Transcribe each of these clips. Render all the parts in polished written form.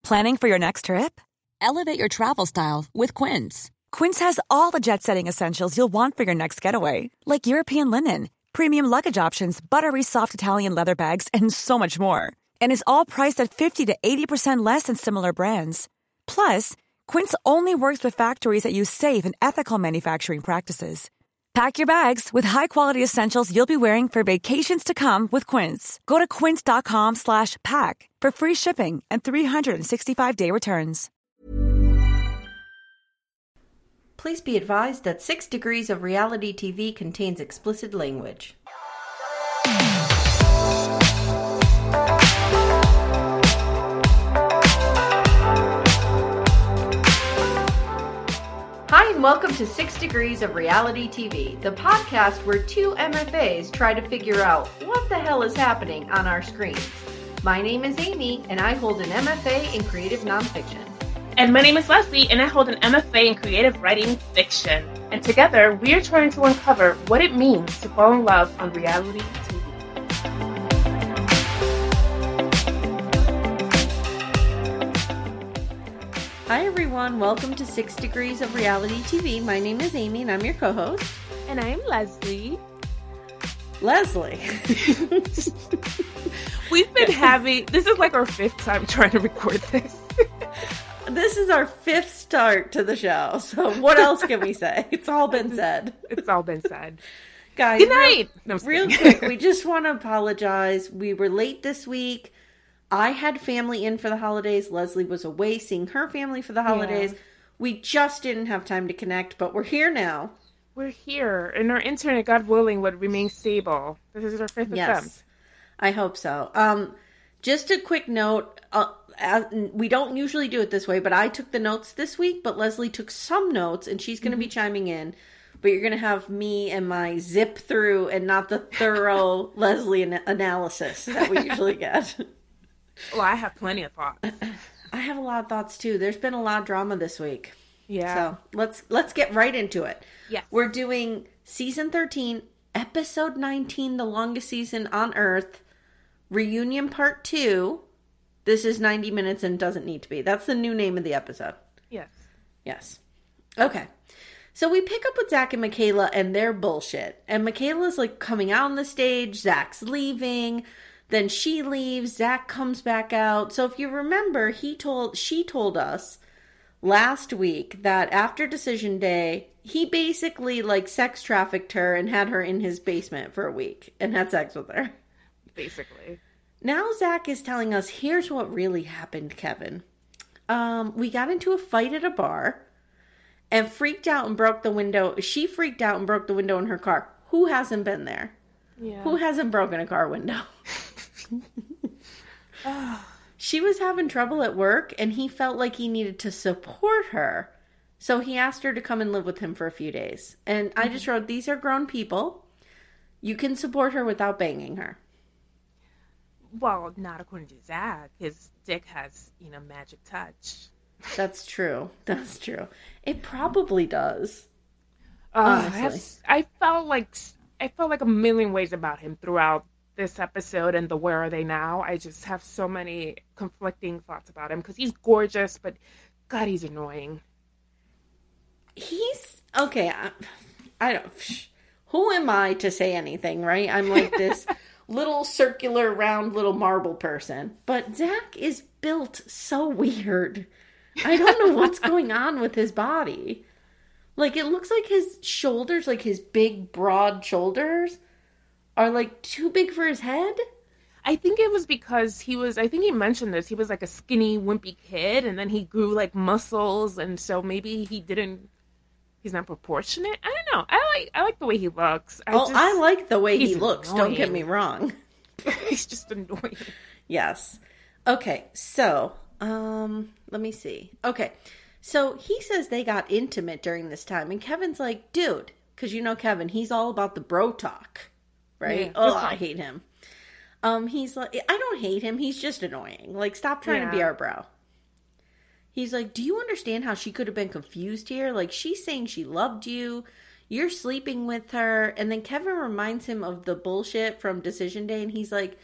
Planning for your next trip? Elevate your travel style with Quince. Quince has all the jet-setting essentials you'll want for your next getaway, like European linen, premium luggage options, buttery soft Italian leather bags, and so much more. And is all priced at 50 to 80% less than similar brands. Plus, Quince only works with factories that use safe and ethical manufacturing practices. Pack your bags with high-quality essentials you'll be wearing for vacations to come with Quince. Go to quince.com/pack for free shipping and 365-day returns. Please be advised that 6 Degrees of Reality TV contains explicit language. Hi, and welcome to 6 Degrees of Reality TV, the podcast where two MFAs try to figure out what the hell is happening on our screens. My name is Amy, and I hold an MFA in Creative Nonfiction. And my name is Leslie, and I hold an MFA in Creative Writing Fiction. And together, we are trying to uncover what it means to fall in love on reality TV. Hi everyone, welcome to 6 Degrees of Reality TV. My name is Amy and I'm your co-host. And I'm Leslie. Leslie. We've been having, this is like our 5th time trying to record this. This is our 5th start to the show, so what else can we say? It's all been said. It's all been said. Guys, good night. Real quick, we just want to apologize. We were late this week. I had family in for the holidays. Leslie was away seeing her family for the holidays. Yeah. We just didn't have time to connect, but we're here now. We're here, and our internet, God willing, would remain stable. This is our 5th attempt. I hope so. Just a quick note. We don't usually do it this way, but I took the notes this week, but Leslie took some notes, and she's going to be chiming in. But you're going to have me and my zip through and not the thorough Leslie analysis that we usually get. Well, I have plenty of thoughts. I have a lot of thoughts too. There's been a lot of drama this week. Yeah. So let's get right into it. Yes. We're doing season 13, episode 19, the longest season on Earth, reunion part 2. This is 90 minutes and doesn't need to be. That's the new name of the episode. Yes. Yes. Okay. So we pick up with Zach and Michaela and their bullshit. And Michaela's like coming out on the stage. Zach's leaving. Then she leaves. Zach comes back out. So if you remember, she told us last week that after Decision Day, he basically like sex trafficked her and had her in his basement for a week and had sex with her. Basically. Now Zach is telling us, here's what really happened, Kevin. We got into a fight at a bar and freaked out and broke the window. She freaked out and broke the window in her car. Who hasn't been there? Yeah. Who hasn't broken a car window? She was having trouble at work and he felt like he needed to support her. So he asked her to come and live with him for a few days. And I just wrote, these are grown people. You can support her without banging her. Well, not according to Zach. His dick has, magic touch. That's true. That's true. It probably does. Honestly. I felt like a million ways about him throughout this episode and the Where Are They Now. I just have so many conflicting thoughts about him because he's gorgeous, but God, he's annoying. He's okay. I don't. Who am I to say anything, right? I'm like this little circular, round, little marble person. But Zach is built so weird. I don't know what's going on with his body. Like, it looks like his shoulders, like his big, broad shoulders, are like too big for his head. I think it was because I think he mentioned this, he was like a skinny, wimpy kid, and then he grew like muscles, and so maybe he's not proportionate. I don't know. I like the way he looks. I like the way he looks. Annoying. Don't get me wrong. He's just annoying. Yes. Okay, so, let me see. Okay, so he says they got intimate during this time, and Kevin's like, dude, because Kevin, he's all about the bro talk, right? Yeah, I hate him. He's like, I don't hate him, he's just annoying. Like, stop trying to be our bro. He's like, do you understand how she could have been confused here? Like, she's saying she loved you, you're sleeping with her, and then Kevin reminds him of the bullshit from Decision Day, and he's like,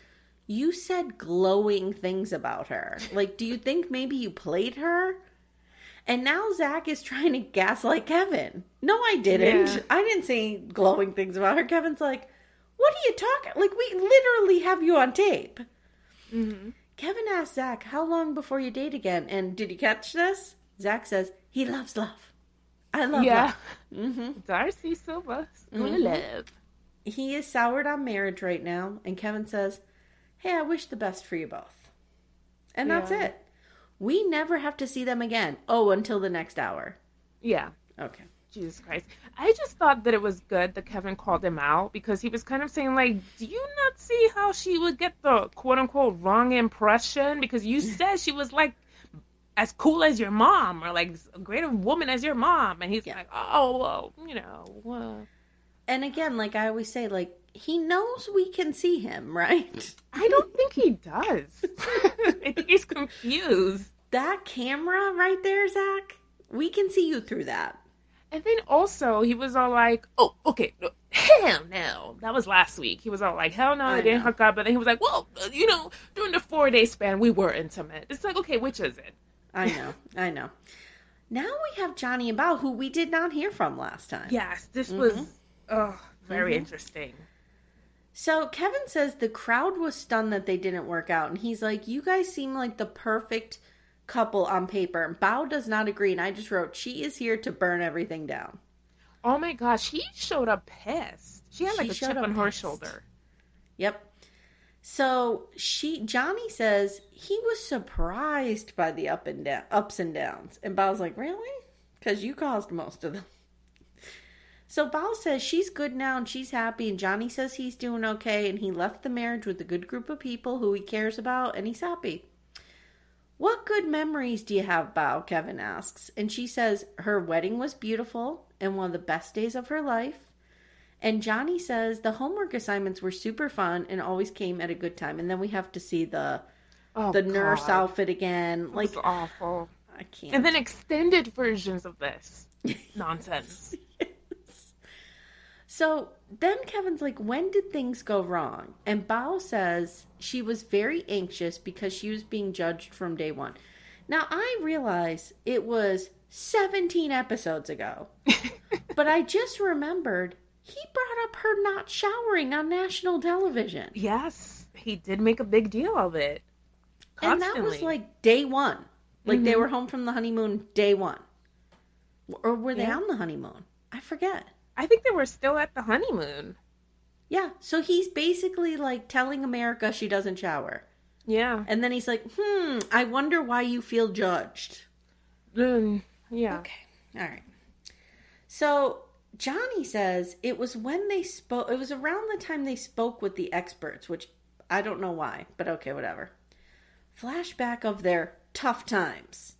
you said glowing things about her. Like, do you think maybe you played her? And now Zach is trying to gaslight Kevin. No, I didn't. Yeah. I didn't say glowing things about her. Kevin's like, what are you talking? Like, we literally have you on tape. Mm-hmm. Kevin asks Zach, how long before you date again? And did you catch this? Zach says, he loves love. I love love. Mm-hmm. Darcy Silva, love. He is soured on marriage right now. And Kevin says, hey, I wish the best for you both. And that's it. We never have to see them again. Oh, until the next hour. Yeah. Okay. Jesus Christ. I just thought that it was good that Kevin called him out because he was kind of saying, like, do you not see how she would get the quote-unquote wrong impression? Because you said she was, like, as cool as your mom or, like, a greater woman as your mom. And he's like, oh, well, you know. And again, like I always say, like, he knows we can see him, right? I don't think he does. I think he's confused. That camera right there, Zach, we can see you through that. And then also, he was all like, oh, okay, no, hell no. That was last week. He was all like, hell no, they didn't hook up. But then he was like, well, you know, during the 4-day span, we were intimate. It's like, okay, which is it? I know. Now we have Johnny and Bao, who we did not hear from last time. Yes, this was very interesting. So Kevin says the crowd was stunned that they didn't work out. And he's like, you guys seem like the perfect couple on paper. And Bao does not agree. And I just wrote, she is here to burn everything down. Oh my gosh, he showed up pissed. She had like a chip on her shoulder. Yep. So Johnny says he was surprised by the ups and downs. And Bao's like, really? Because you caused most of them. So Bao says she's good now and she's happy. And Johnny says he's doing okay. And he left the marriage with a good group of people who he cares about. And he's happy. What good memories do you have, Bao? Kevin asks. And she says her wedding was beautiful and one of the best days of her life. And Johnny says the homework assignments were super fun and always came at a good time. And then we have to see the nurse outfit again. Like, it's awful. I can't. And then extended versions of this nonsense. Yes. So then Kevin's like, when did things go wrong? And Bao says she was very anxious because she was being judged from day one. Now, I realize it was 17 episodes ago. But I just remembered he brought up her not showering on national television. Yes, he did make a big deal of it. Constantly. And that was like day one. Like they were home from the honeymoon day one. Or were they on the honeymoon? I forget. I think they were still at the honeymoon. Yeah, so he's basically like telling America she doesn't shower. Yeah. And then he's like, I wonder why you feel judged. Yeah. Okay, all right. So Johnny says it was when they spoke, it was around the time they spoke with the experts, which I don't know why, but okay, whatever. Flashback of their tough times.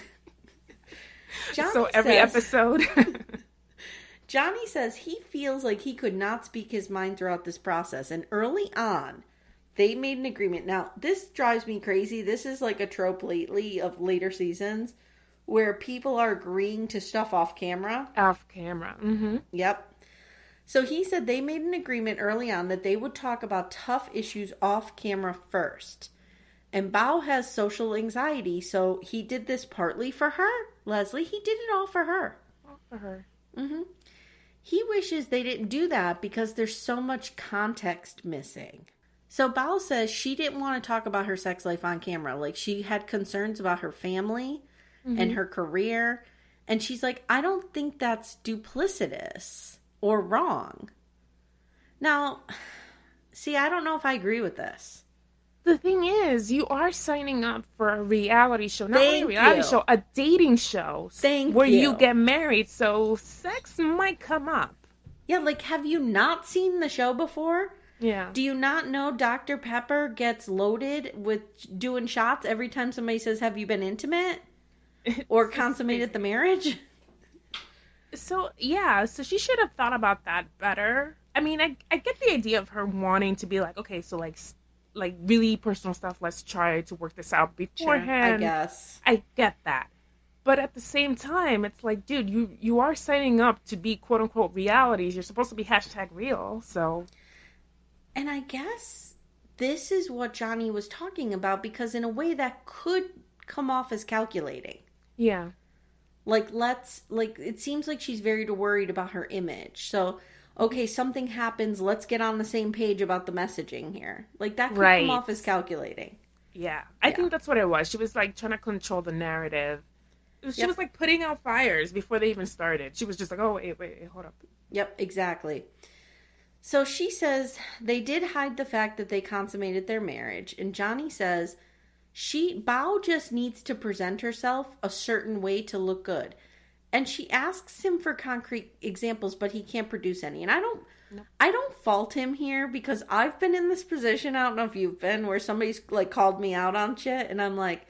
So every episode. Johnny says he feels like he could not speak his mind throughout this process. And early on, they made an agreement. Now, this drives me crazy. This is like a trope lately of later seasons where people are agreeing to stuff off camera. Off camera. Mm-hmm. Yep. So he said they made an agreement early on that they would talk about tough issues off camera first. And Bao has social anxiety, so he did this partly for her. Leslie, he did it all for her. All for her. Mm-hmm. He wishes they didn't do that because there's so much context missing. So Bao says she didn't want to talk about her sex life on camera. Like, she had concerns about her family and her career. And she's like, I don't think that's duplicitous or wrong. Now, see, I don't know if I agree with this. The thing is, you are signing up for a reality show. Not a reality show, a dating show. Where you get married, so sex might come up. Yeah, like, have you not seen the show before? Yeah. Do you not know Dr. Pepper gets loaded with doing shots every time somebody says, have you been intimate? Or consummated the marriage? So, yeah, so she should have thought about that better. I mean, I get the idea of her wanting to be like, okay, so like really personal stuff, let's try to work this out beforehand. Sure, I guess. I get that. But at the same time, it's like, dude, you are signing up to be quote unquote realities. You're supposed to be #real, so. And I guess this is what Johnny was talking about, because in a way that could come off as calculating. Yeah. It seems like she's very worried about her image. So, okay, something happens, let's get on the same page about the messaging here. Like, that could come off as calculating. Yeah. I think that's what it was. She was, like, trying to control the narrative. She was, like, putting out fires before they even started. She was just like, oh, wait, hold up. Yep, exactly. So she says they did hide the fact that they consummated their marriage. And Johnny says Bao just needs to present herself a certain way to look good. And she asks him for concrete examples, but he can't produce any. And I don't fault him here, because I've been in this position, I don't know if you've been, where somebody's like called me out on shit and I'm like,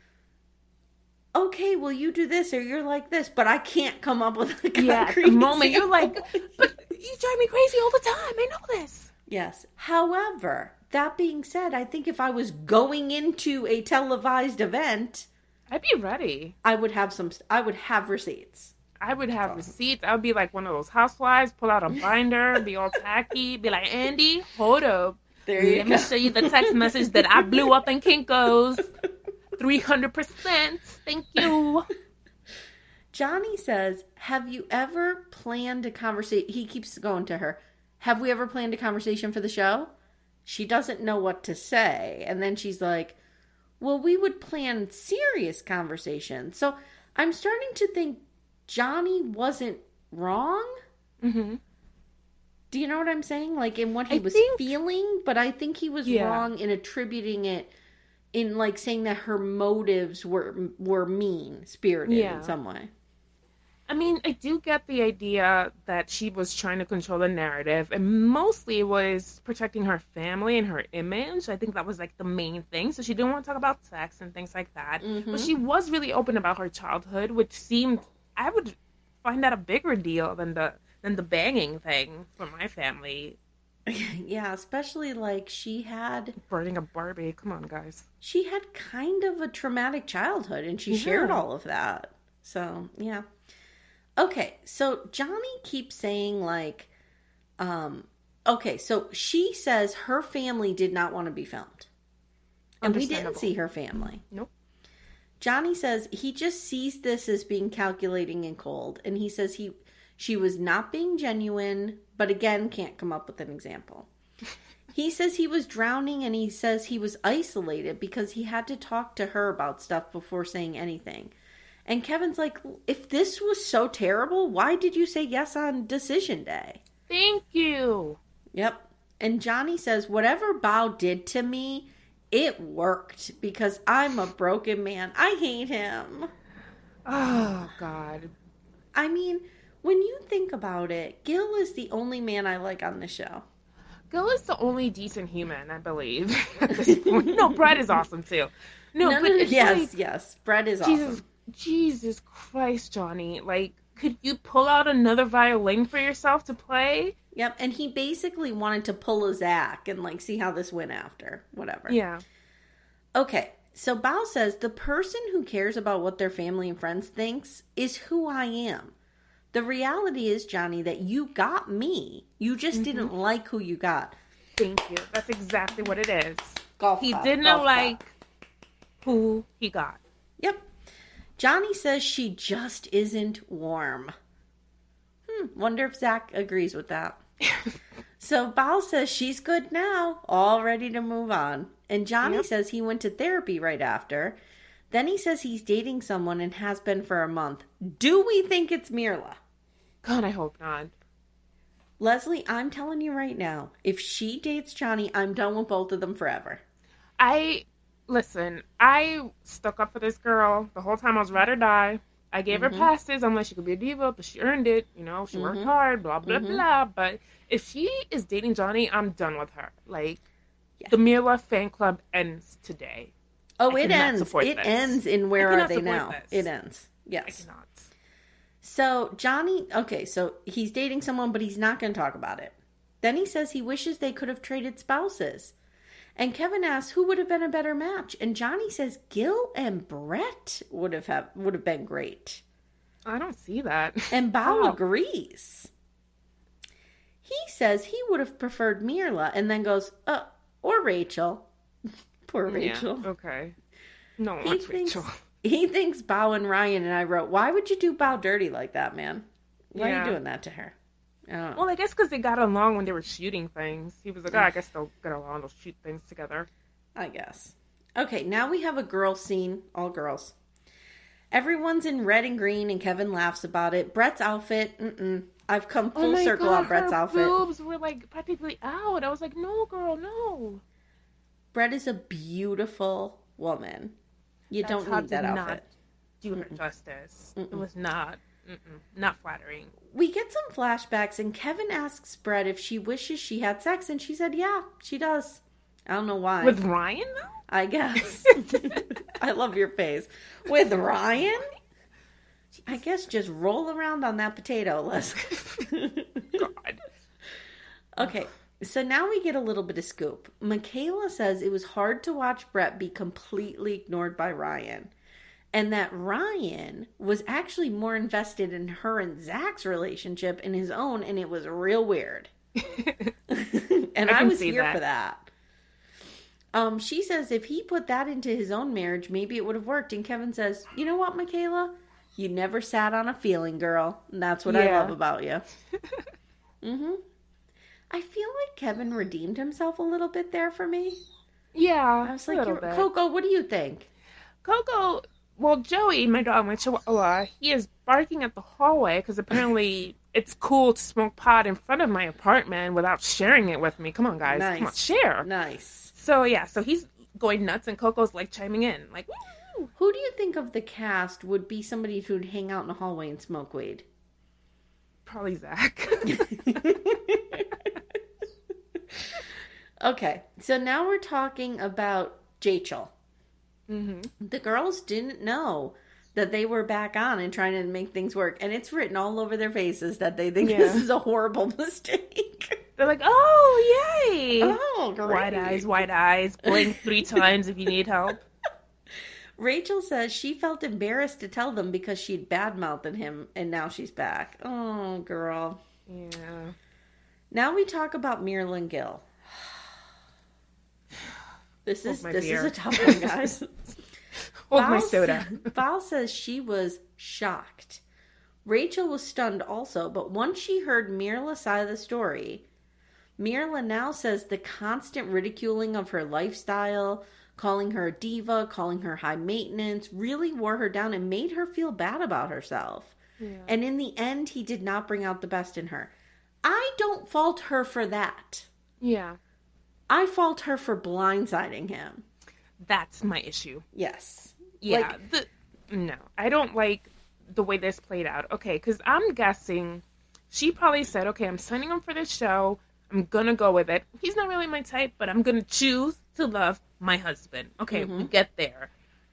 okay, well, you do this or you're like this, but I can't come up with a concrete moment. You're like, but you drive me crazy all the time. I know this. Yes. However, that being said, I think if I was going into a televised event, I'd be ready. I would have receipts. I would have receipts. I would be like one of those housewives, pull out a binder, be all tacky, be like, Andy, hold up. Let me show you the text message that I blew up in Kinko's. 300%. Thank you. Johnny says, have you ever planned a conversation? He keeps going to her. Have we ever planned a conversation for the show? She doesn't know what to say. And then she's like, well, we would plan serious conversations. So I'm starting to think Johnny wasn't wrong. Mm-hmm. Do you know what I'm saying? Like, in what he was feeling? But I think he was wrong in attributing it, in like saying that her motives were mean-spirited in some way. I mean, I do get the idea that she was trying to control the narrative, and mostly it was protecting her family and her image. I think that was like the main thing. So she didn't want to talk about sex and things like that. Mm-hmm. But she was really open about her childhood, which seemed, I would find that a bigger deal than the banging thing for my family. Yeah, especially like she had... burning a Barbie. Come on, guys. She had kind of a traumatic childhood, and she shared all of that. So, yeah. Okay, so Johnny keeps saying like... okay, so she says her family did not want to be filmed. And we didn't see her family. Nope. Johnny says he just sees this as being calculating and cold. And he says she was not being genuine, but again, can't come up with an example. He says he was drowning, and he says he was isolated because he had to talk to her about stuff before saying anything. And Kevin's like, if this was so terrible, why did you say yes on decision day? Thank you. Yep. And Johnny says, whatever Bao did to me, it worked because I'm a broken man. I hate him. Oh, God. I mean, when you think about it, Gil is the only man I like on the show. Gil is the only decent human, I believe, at this point. No, Brett is awesome, too. No, but it's yes. Brett is awesome. Jesus Christ, Johnny. Like, could you pull out another violin for yourself to play? Yep, and he basically wanted to pull a Zach and, like, see how this went after. Whatever. Yeah. Okay, so Bao says, the person who cares about what their family and friends thinks is who I am. The reality is, Johnny, that you got me. You just didn't like who you got. Thank you. That's exactly what it is. He didn't like who he got. Yep. Johnny says she just isn't warm. Wonder if Zach agrees with that. So Bao says she's good now, all ready to move on. And Johnny says he went to therapy right after. Then he says he's dating someone and has been for a month. Do we think it's Mirla? God, I hope not. Leslie, I'm telling you right now, if she dates Johnny, I'm done with both of them forever. Listen, I stuck up for this girl the whole time. I was ride or die. I gave her passes. I'm like, she could be a diva, but she earned it. You know, she worked hard, blah, blah, blah. But if she is dating Johnny, I'm done with her. Like, the Mirla fan club ends today. Oh, it ends. It ends in Where Are They Now? It ends. Yes. I cannot. So Johnny, okay, so he's dating someone, but he's not going to talk about it. Then he says he wishes they could have traded spouses. And Kevin asks who would have been a better match. And Johnny says Gil and Brett would have been great. I don't see that. And Bao agrees. He says he would have preferred Mirla and then goes, or Rachel. Poor Rachel. Yeah, okay. No one wants Rachel. He thinks Bao and Ryan, and I wrote, why would you do Bao dirty like that, man? Why are you doing that to her? I don't know. Well, I guess because they got along when they were shooting things. He was like, I guess they'll get along. They'll shoot things together. I guess. Okay, now we have a girl scene. All girls. Everyone's in red and green, and Kevin laughs about it. Brett's outfit, I've come full circle on Brett's outfit. Her boobs were, like, practically out. I was like, no, girl, no. Brett is a beautiful woman. Don't need that outfit. Do her justice. It was not flattering. We get some flashbacks, and Kevin asks Brett if she wishes she had sex, and she said, yeah, she does. I don't know why. With Ryan, though? I guess. I love your face. With Ryan? I guess just roll around on that potato, God. Okay, so now we get a little bit of scoop. Michaela says it was hard to watch Brett be completely ignored by Ryan. And that Ryan was actually more invested in her and Zach's relationship in his own, and it was real weird. And I was here for that. She says if he put that into his own marriage, maybe it would have worked. And Kevin says, you know what, Michaela? You never sat on a feeling, girl. And that's what I love about you. I feel like Kevin redeemed himself a little bit there for me. Yeah, I was like, Coco, what do you think? Coco, well, Joey, my dog, my chihuahua, he is barking at the hallway because apparently it's cool to smoke pot in front of my apartment without sharing it with me. Come on, guys. Nice. Come on, share. Nice. So, yeah, so he's going nuts and Coco's, like, chiming in. Like, woo! Who do you think of the cast would be somebody who'd hang out in the hallway and smoke weed? Probably Zach. Okay, so now we're talking about Jachel. The girls didn't know that they were back on and trying to make things work. And it's written all over their faces that they think this is a horrible mistake. They're like, oh, yay. Oh, great. White eyes. Blink 3 times if you need help. Rachel says she felt embarrassed to tell them because she'd badmouthed him, and now she's back. Oh, girl. Yeah. Now we talk about Myrla and Gil. This is a tough one, guys. Hold my soda. Val says she was shocked. Rachel was stunned also, but once she heard Myrla's side of the story, Myrla now says the constant ridiculing of her lifestyle, calling her a diva, calling her high maintenance, really wore her down and made her feel bad about herself. Yeah. And in the end, he did not bring out the best in her. I don't fault her for that. Yeah. I fault her for blindsiding him. That's my issue. Yes. Yeah. No, I don't like the way this played out. Okay, because I'm guessing she probably said, okay, I'm signing him for this show. I'm going to go with it. He's not really my type, but I'm going to choose to love my husband. Okay, we get there.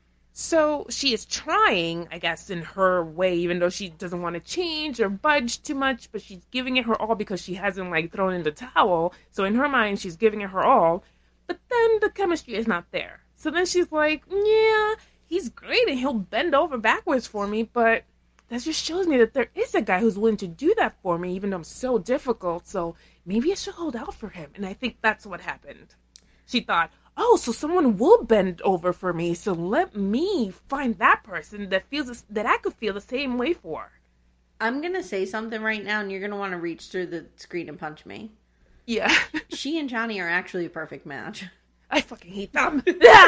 So she is trying, I guess, in her way, even though she doesn't want to change or budge too much, but she's giving it her all because she hasn't, like, thrown in the towel. So in her mind, she's giving it her all. But then the chemistry is not there. So then she's like, yeah, he's great and he'll bend over backwards for me, but that just shows me that there is a guy who's willing to do that for me, even though I'm so difficult. So maybe I should hold out for him. And I think that's what happened. She thought, oh, so someone will bend over for me. So let me find that person that feels that I could feel the same way for. I'm going to say something right now, and you're going to want to reach through the screen and punch me. Yeah. She and Johnny are actually a perfect match. I fucking hate them.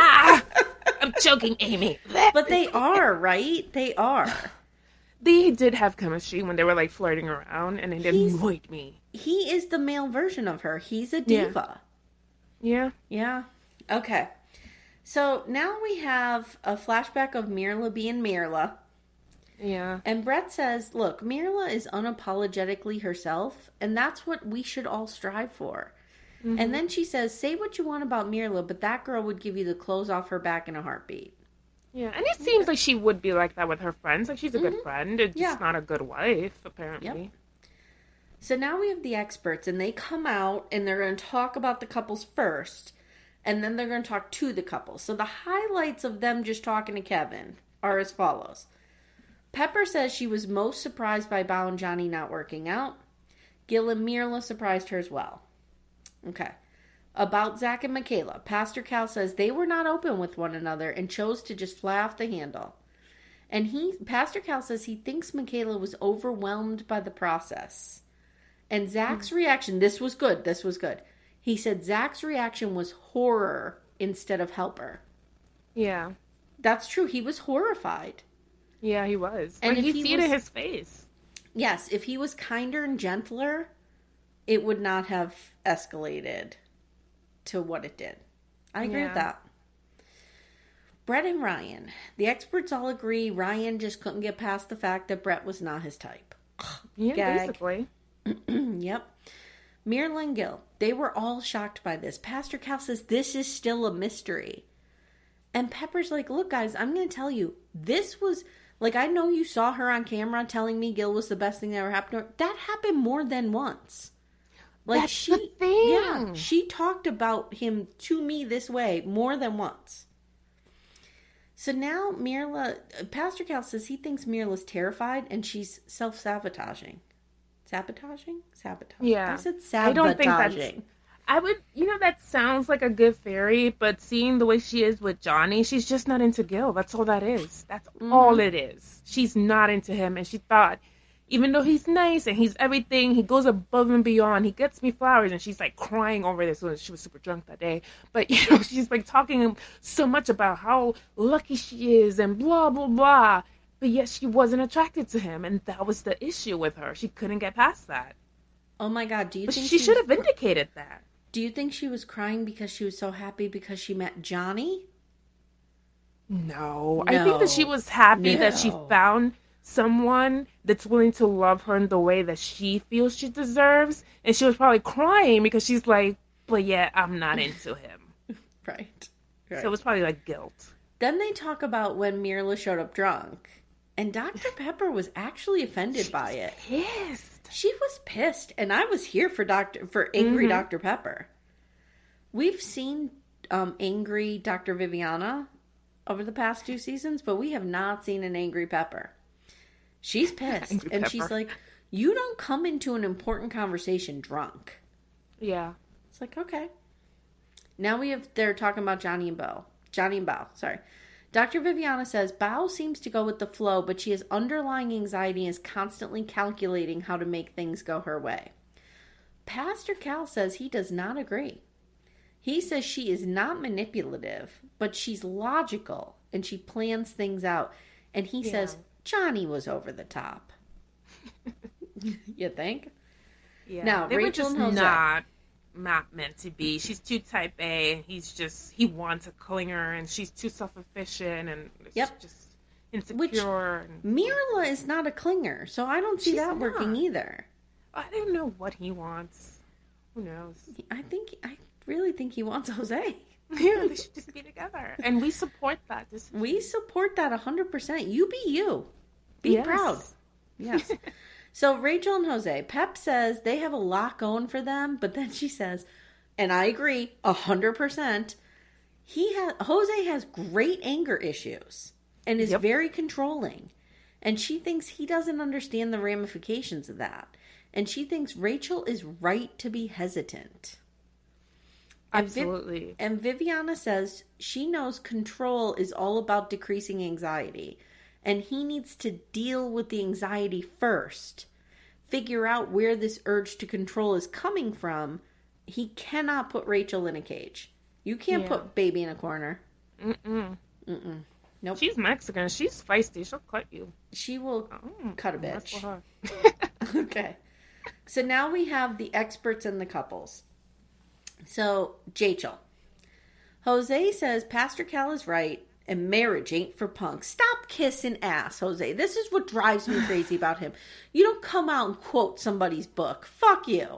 I'm choking Amy. But they are, right? They are. They did have chemistry when they were, like, flirting around, and it didn't annoy me. He is the male version of her. He's a diva. Yeah. Yeah. Okay. So now we have a flashback of Myrla being Myrla. Yeah. And Brett says, look, Myrla is unapologetically herself, and that's what we should all strive for. Mm-hmm. And then she says, say what you want about Myrla, but that girl would give you the clothes off her back in a heartbeat. Yeah, and it seems like she would be like that with her friends. Like, she's a good friend. It's just not a good wife, apparently. Yep. So now we have the experts, and they come out, and they're going to talk about the couples first, and then they're going to talk to the couples. So the highlights of them just talking to Kevin are as follows. Pepper says she was most surprised by Bao and Johnny not working out. Gil and Myrla surprised her as well. Okay. about Zach and Michaela. Pastor Cal says they were not open with one another and chose to just fly off the handle. And Pastor Cal says he thinks Michaela was overwhelmed by the process. And Zach's reaction, this was good. He said Zach's reaction was horror instead of helper. Yeah. That's true. He was horrified. Yeah, he was. And you see it in his face. Yes, if he was kinder and gentler, it would not have escalated to what it did. I agree with that. Brett and Ryan. The experts all agree Ryan just couldn't get past the fact that Brett was not his type. Yeah, basically. Yep. Myrla and Gil, they were all shocked by this. Pastor Cal says this is still a mystery. And Pepper's like, look, guys, I'm going to tell you, this was, like, I know you saw her on camera telling me Gil was the best thing that ever happened to her. That happened more than once. Like, that's the thing. Yeah, she talked about him to me this way more than once. So now Pastor Cal says he thinks Myrla's terrified and she's self-sabotaging. Sabotaging? Yeah. I said sabotaging. I don't think that sounds like a good theory, but seeing the way she is with Johnny, she's just not into Gil. That's all that is. That's all it is. She's not into him, and she thought, even though he's nice and he's everything, he goes above and beyond. He gets me flowers, and she's like crying over this. She was super drunk that day, but she's like talking so much about how lucky she is and blah blah blah. But yet she wasn't attracted to him, and that was the issue with her. She couldn't get past that. Oh my God! Do you think she should have indicated that? Do you think she was crying because she was so happy because she met Johnny? No. I think that she was happy that she found someone that's willing to love her in the way that she feels she deserves. And she was probably crying because she's like, but yet I'm not into him. Right. So it was probably like guilt. Then they talk about when Myrla showed up drunk. And Dr. Pepper was actually offended by it. Pissed. She was pissed, and I was here for angry Dr. Pepper. We've seen angry Dr. Viviana over the past 2 seasons, but we have not seen an angry Pepper. She's pissed, and she's like, you don't come into an important conversation drunk. Yeah. It's like, okay. Now they're talking about Johnny and Bao, sorry. Dr. Viviana says Bao seems to go with the flow, but she has underlying anxiety and is constantly calculating how to make things go her way. Pastor Cal says he does not agree. He says she is not manipulative, but she's logical and she plans things out. And he says Johnny was over the top. You think? Yeah. Now, they Rachel were just not meant to be. She's too type A. He wants a clinger, and she's too self-efficient and just insecure. Myrla is not a clinger, so I don't see that working either. I don't know what he wants. Who knows? I really think he wants Jose. Yeah, they should just be together, and we support that. We support that 100%. You be you. Be proud. Yes. So Rachel and Jose, Pep says they have a lot going for them, but then she says, and I agree 100%, Jose has great anger issues and is very controlling. And she thinks he doesn't understand the ramifications of that. And she thinks Rachel is right to be hesitant. Absolutely. And Viviana says she knows control is all about decreasing anxiety. And he needs to deal with the anxiety first. Figure out where this urge to control is coming from. He cannot put Rachel in a cage. You can't put baby in a corner. Nope. She's Mexican. She's feisty. She'll cut you. She will cut a bitch. Her. Okay. So now we have the experts and the couples. So, Jachel. Jose says Pastor Cal is right and marriage ain't for punks. Stop kissing ass, Jose. This is what drives me crazy about him. You don't come out and quote somebody's book. Fuck you.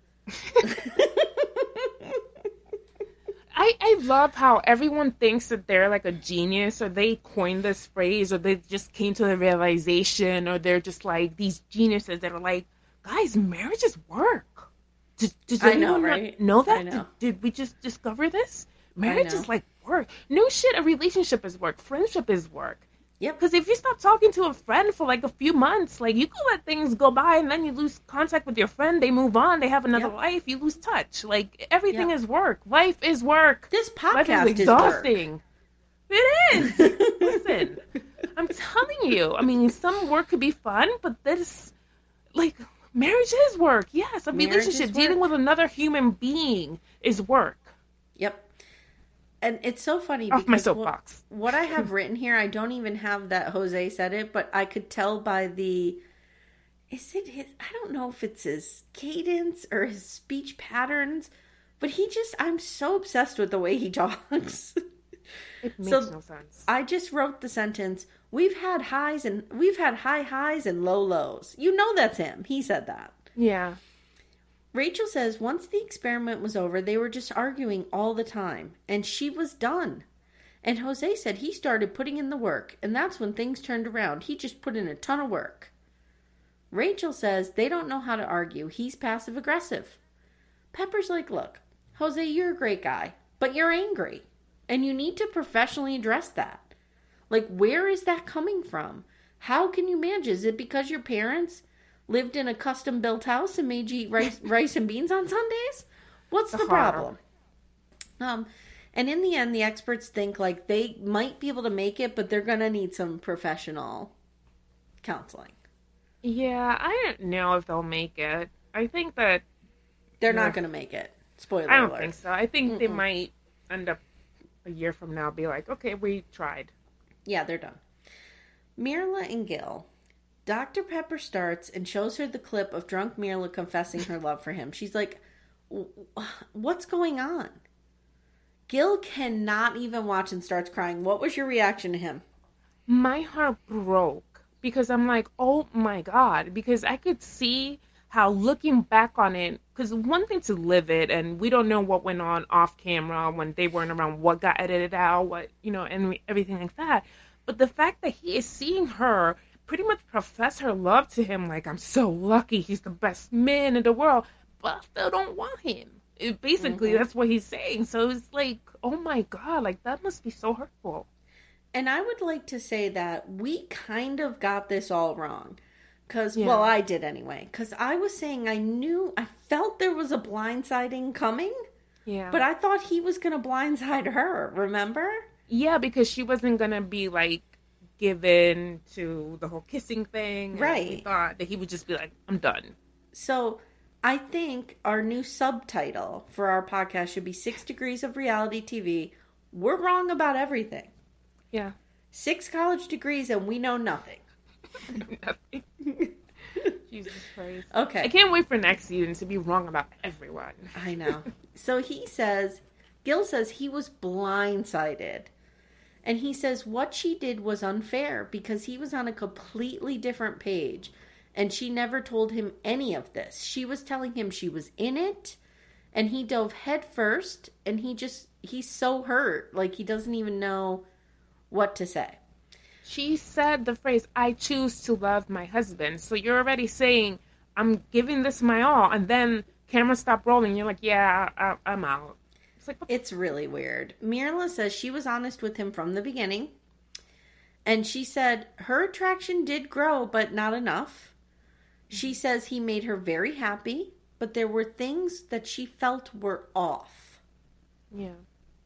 I love how everyone thinks that they're like a genius, or they coined this phrase, or they just came to the realization, or they're just like these geniuses that are like, guys, marriages work. Does anyone not know that? I know. Did we just discover this? Marriage is like work. No shit, a relationship is work. Friendship is work. Yep. Because if you stop talking to a friend for like a few months, like you can let things go by and then you lose contact with your friend. They move on. They have another life. You lose touch. Like everything is work. Life is work. This podcast Life is exhausting. It is. Listen, I'm telling you. I mean, some work could be fun, but this, like, marriage is work. Yes, a relationship, dealing with another human being is work. Yep. And it's so funny because my soapbox. What I have written here, I don't even have that Jose said it, but I could tell by the, is it his, I don't know if it's his cadence or his speech patterns, but I'm so obsessed with the way he talks. It makes no sense. I just wrote the sentence, we've had high highs and low lows. You know that's him. He said that. Yeah. Rachel says once the experiment was over, they were just arguing all the time, and she was done. And Jose said he started putting in the work, and that's when things turned around. He just put in a ton of work. Rachel says they don't know how to argue. He's passive-aggressive. Pepper's like, look, Jose, you're a great guy, but you're angry, and you need to professionally address that. Like, where is that coming from? How can you manage? Is it because your parents lived in a custom-built house and made you eat rice and beans on Sundays? What's the problem? And in the end, the experts think like they might be able to make it, but they're going to need some professional counseling. Yeah, I don't know if they'll make it. I think that they're not going to make it. Spoiler alert. I don't think so. I think they might end up a year from now be like, okay, we tried. Yeah, they're done. Mirla and Gil. Dr. Pepper starts and shows her the clip of drunk Mirla confessing her love for him. She's like, what's going on? Gil cannot even watch and starts crying. What was your reaction to him? My heart broke because I'm like, oh my God. Because I could see how looking back on it, because one thing to live it, and we don't know what went on off camera when they weren't around, what got edited out, what, and everything like that. But the fact that he is seeing her pretty much profess her love to him, like, I'm so lucky, he's the best man in the world, but I still don't want him. That's what he's saying. So it's like, oh my God, like, that must be so hurtful. And I would like to say that we kind of got this all wrong. Because, well, I did anyway. Because I was saying I felt there was a blindsiding coming. Yeah. But I thought he was going to blindside her, remember? Yeah, because she wasn't going to be, like, given to the whole kissing thing. Right. We thought that he would just be like, I'm done. So I think our new subtitle for our podcast should be 6 Degrees of Reality TV. We're wrong about everything. Yeah. 6 college degrees and we know nothing. Nothing. Jesus Christ. Okay. I can't wait for next season to be wrong about everyone. I know. So Gil says he was blindsided. And he says what she did was unfair because he was on a completely different page. And she never told him any of this. She was telling him she was in it. And he dove head first. And he's so hurt. Like, he doesn't even know what to say. She said the phrase, I choose to love my husband. So you're already saying, I'm giving this my all. And then camera stopped rolling. You're like, yeah, I'm out. It's really weird. Mirla says she was honest with him from the beginning. And she said her attraction did grow, but not enough. She says he made her very happy, but there were things that she felt were off. Yeah.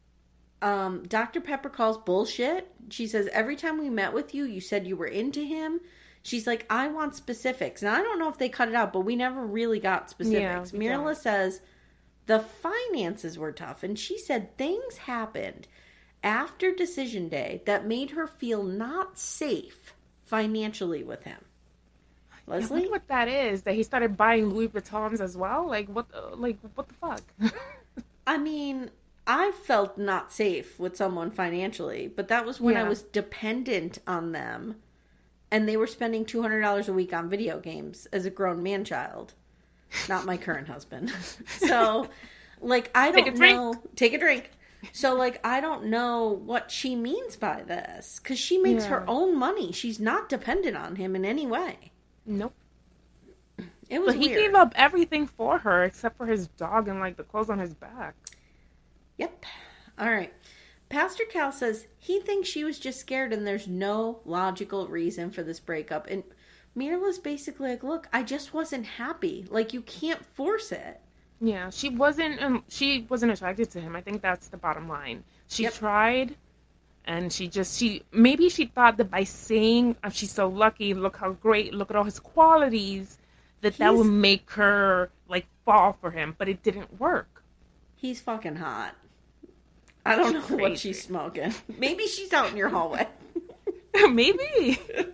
Dr. Pepper calls bullshit. She says, every time we met with you, you said you were into him. She's like, I want specifics. And I don't know if they cut it out, but we never really got specifics. Yeah, Mirla says the finances were tough. And she said things happened after decision day that made her feel not safe financially with him. Leslie? I wonder what that is, that he started buying Louis Vuittons as well? Like, what the fuck? I mean, I felt not safe with someone financially, but that was when I was dependent on them. And they were spending $200 a week on video games as a grown man-child. Not my current husband. So, like, I don't know. Take a drink. So, like, I don't know what she means by this. Because she makes her own money. She's not dependent on him in any way. Nope. It was weird. He gave up everything for her except for his dog and, like, the clothes on his back. Yep. All right. Pastor Cal says he thinks she was just scared and there's no logical reason for this breakup. And Mirla's basically like, look, I just wasn't happy. Like, you can't force it. Yeah, she wasn't attracted to him. I think that's the bottom line. She tried, and maybe she thought that by saying, oh, she's so lucky, look how great, look at all his qualities, that would make her, like, fall for him. But it didn't work. He's fucking hot. I don't know what she's smoking. Maybe she's out in your hallway. Maybe.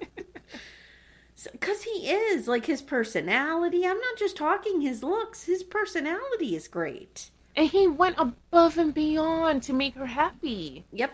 Because he is, like, his personality. I'm not just talking his looks. His personality is great. And he went above and beyond to make her happy. Yep.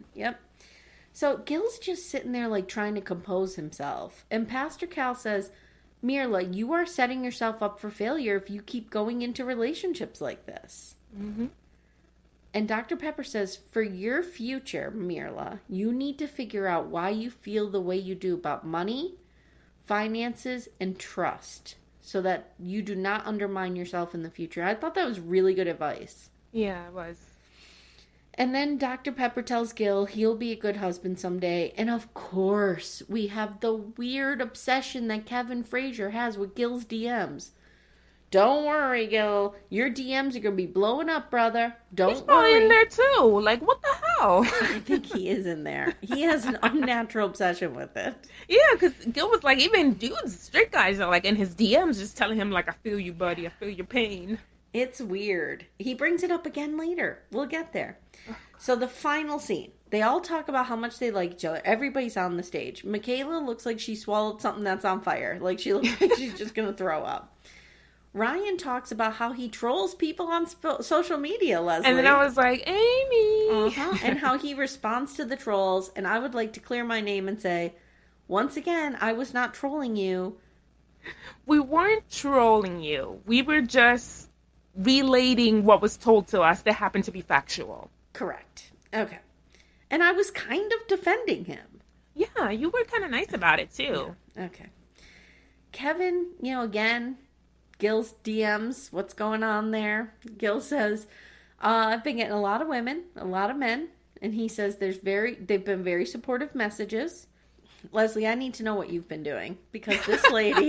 So Gil's just sitting there, like, trying to compose himself. And Pastor Cal says, Mirla, you are setting yourself up for failure if you keep going into relationships like this. Mm-hmm. And Dr. Pepper says, for your future, Mirla, you need to figure out why you feel the way you do about money, finances, and trust, so that you do not undermine yourself in the future. I thought that was really good advice. Yeah, it was. And then Dr. Pepper tells Gil he'll be a good husband someday. And of course, we have the weird obsession that Kevin Frazier has with Gil's DMs. Don't worry, Gil. Your DMs are going to be blowing up, brother. He's probably in there, too. Like, what the hell? I think he is in there. He has an unnatural obsession with it. Yeah, because Gil was like, even dudes, straight guys are like in his DMs just telling him, like, I feel you, buddy. I feel your pain. It's weird. He brings it up again later. We'll get there. So the final scene. They all talk about how much they like each other. Everybody's on the stage. Michaela looks like she swallowed something that's on fire. Like, she looks like she's just going to throw up. Ryan talks about how he trolls people on social media, Leslie. And then I was like, Amy. Uh-huh. And how he responds to the trolls. And I would like to clear my name and say, once again, I was not trolling you. We weren't trolling you. We were just relating what was told to us that happened to be factual. Correct. Okay. And I was kind of defending him. Yeah, you were kind of nice about it, too. Yeah. Okay. Kevin, again, Gil's DMs, what's going on there? Gil says, I've been getting a lot of women, a lot of men. And he says they've been very supportive messages. Leslie, I need to know what you've been doing. Because this lady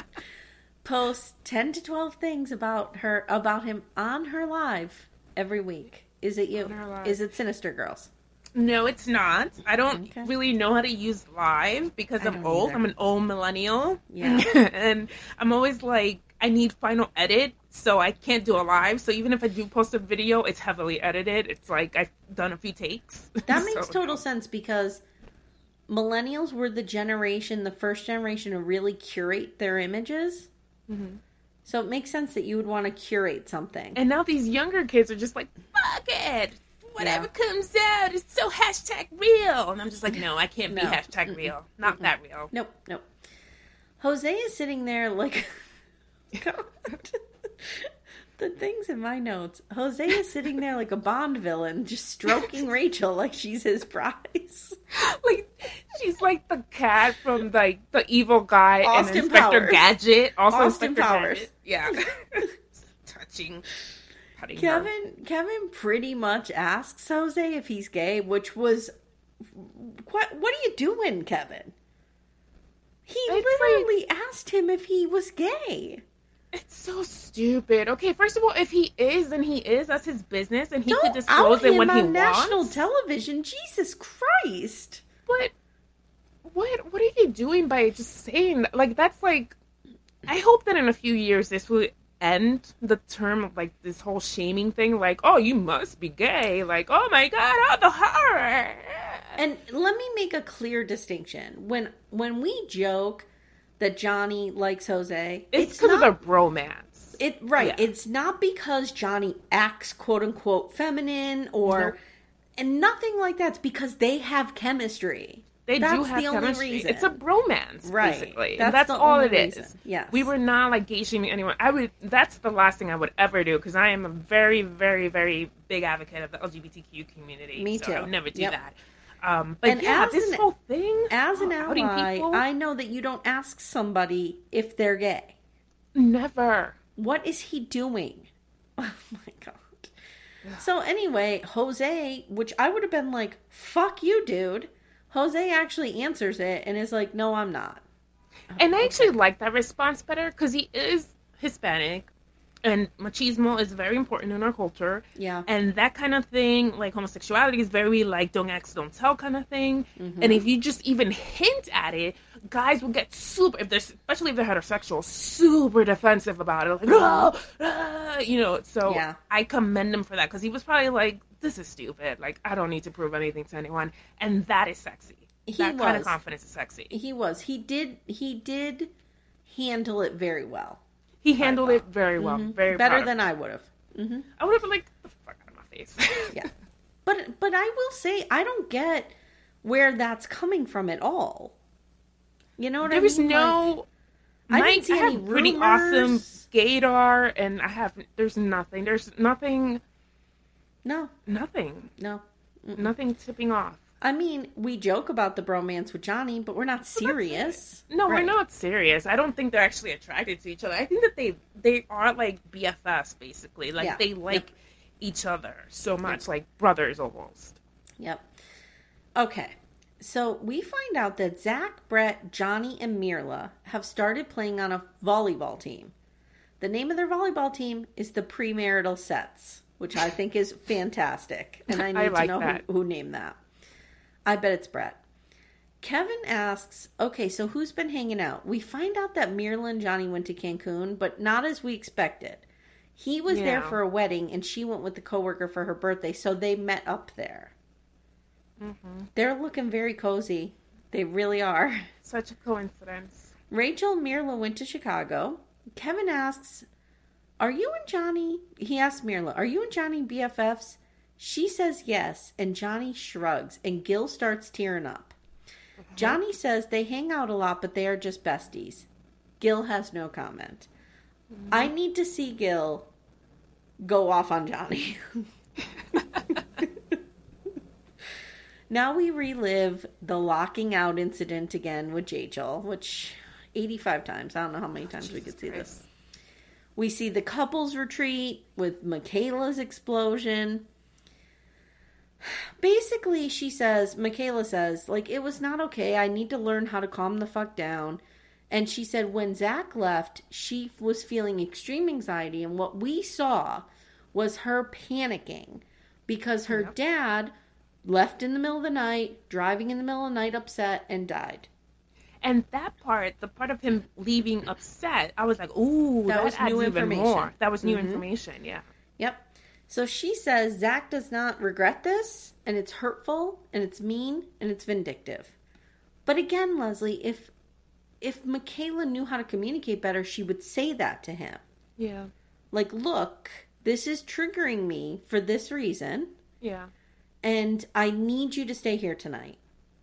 posts 10 to 12 things about him on her live every week. Is it you? Is it Sinister Girls? No, it's not. I don't really know how to use live because I'm old. Either. I'm an old millennial. Yeah. And I'm always like, I need final edit, so I can't do a live. So even if I do post a video, it's heavily edited. It's like I've done a few takes. That makes total sense because millennials were the first generation to really curate their images. Mm-hmm. So it makes sense that you would want to curate something. And now these younger kids are just like, fuck it. Whatever comes out is so #real. And I'm just like, no, I can't be #real. Not that real. Nope. Jose is sitting there like... God. The things in my notes. Jose is sitting there like a Bond villain, just stroking Rachel like she's his prize. Like, she's like the cat from like the evil guy Austin and Inspector Powers. Gadget. Also Austin Inspector Powers. Gadget. Yeah. Touching. Kevin pretty much asks Jose if he's gay, which was... What are you doing, Kevin? He literally asked him if he was gay. It's so stupid. Okay, first of all, if he is, then he is. That's his business, and he could disclose it when he wants. National television. Jesus Christ! But what are you doing by just saying that? Like, that's like... I hope that in a few years this will end the term of like this whole shaming thing. Like, oh, you must be gay. Like, oh my God, oh the horror. And let me make a clear distinction. When we joke that Johnny likes Jose, it's because of their bromance. It's not because Johnny acts quote unquote feminine or and nothing like that. It's because they have chemistry. That's do have the chemistry. Only reason. It's a bromance, basically. That's all it is. Yes. We were not like gay shaming anyone. That's the last thing I would ever do because I am a very, very, very big advocate of the LGBTQ community. Me too. I would never do that. But this whole thing... As an ally, I know that you don't ask somebody if they're gay. Never. What is he doing? Oh, my God. So anyway, Jose, which I would have been like, fuck you, dude. Jose actually answers it and is like, no, I'm not. And I actually like that response better because he is Hispanic and machismo is very important in our culture. Yeah. And that kind of thing, like homosexuality is very like don't ask, don't tell kind of thing. Mm-hmm. And if you just even hint at it, guys will get super, especially if they're heterosexual, super defensive about it. Like, you know, so yeah. I commend him for that because he was probably like, this is stupid. Like, I don't need to prove anything to anyone. And that is sexy. That kind of confidence is sexy. He was. He did handle it very well. He handled it very well. Mm-hmm. Very better than I would have. Mm-hmm. I would have been like, the fuck out of my face. Yeah. But I will say, I don't get where that's coming from at all. You know what I mean? There was no... Like, I didn't see any rumors. Pretty awesome gaydar, and there's nothing. There's nothing... No. Nothing. No. Mm-mm. Nothing tipping off. I mean, we joke about the bromance with Johnny, but we're not serious. No, right. We're not serious. I don't think they're actually attracted to each other. I think that they are like BFFs, basically. Like, they like each other so much, like brothers almost. Yep. Okay. So we find out that Zach, Brett, Johnny, and Mirla have started playing on a volleyball team. The name of their volleyball team is the Premarital Sets, which I think is fantastic. And I need to know who named that. I bet it's Brett. Kevin asks, okay, so who's been hanging out? We find out that Mirla and Johnny went to Cancun, but not as we expected. He was there for a wedding, and she went with the coworker for her birthday, so they met up there. Mm-hmm. They're looking very cozy. They really are. Such a coincidence. Rachel and Mirla went to Chicago. Kevin asks, are you and Johnny... He asks Mirla, are you and Johnny BFFs? She says yes, and Johnny shrugs, and Gil starts tearing up. Mm-hmm. Johnny says they hang out a lot, but they are just besties. Gil has no comment. Mm-hmm. I need to see Gil go off on Johnny. Now we relive the locking out incident again with Jachel, which 85 times. I don't know how many times we could see this. We see the couples retreat with Michaela's explosion. Basically, Michaela says, like, it was not okay. I need to learn how to calm the fuck down. And she said when Zach left, she was feeling extreme anxiety. And what we saw was her panicking because her dad left in the middle of the night, driving in the middle of the night, upset, and died. And that part, the part of him leaving upset, I was like, ooh, that was new information. More. That was new information, yeah. Yep. So she says Zach does not regret this, and it's hurtful, and it's mean, and it's vindictive. But again, Leslie, if Michaela knew how to communicate better, she would say that to him. Yeah. Like, look, this is triggering me for this reason. Yeah. And I need you to stay here tonight.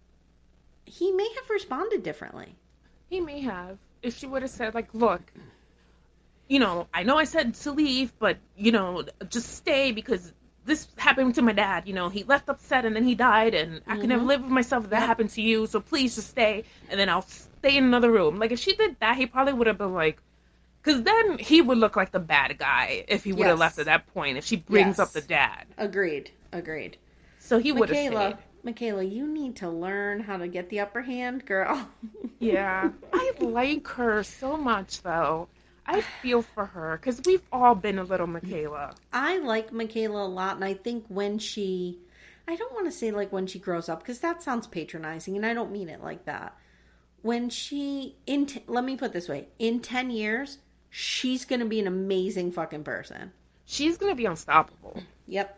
He may have responded differently. He may have. If she would have said, like, look... You know, I know I said to leave, but, you know, just stay because this happened to my dad. You know, he left upset and then he died and I can never live with myself if that happened to you. So please just stay and then I'll stay in another room. Like, if she did that, he probably would have been like, because then he would look like the bad guy if he would have left at that point, if she brings up the dad. Agreed. So he would have stayed. Michaela, you need to learn how to get the upper hand, girl. Yeah. I like her so much, though. I feel for her, because we've all been a little Michaela. I like Michaela a lot, and I think when she... I don't want to say, like, when she grows up, because that sounds patronizing, and I don't mean it like that. When she... let me put it this way. In 10 years, she's going to be an amazing fucking person. She's going to be unstoppable. Yep.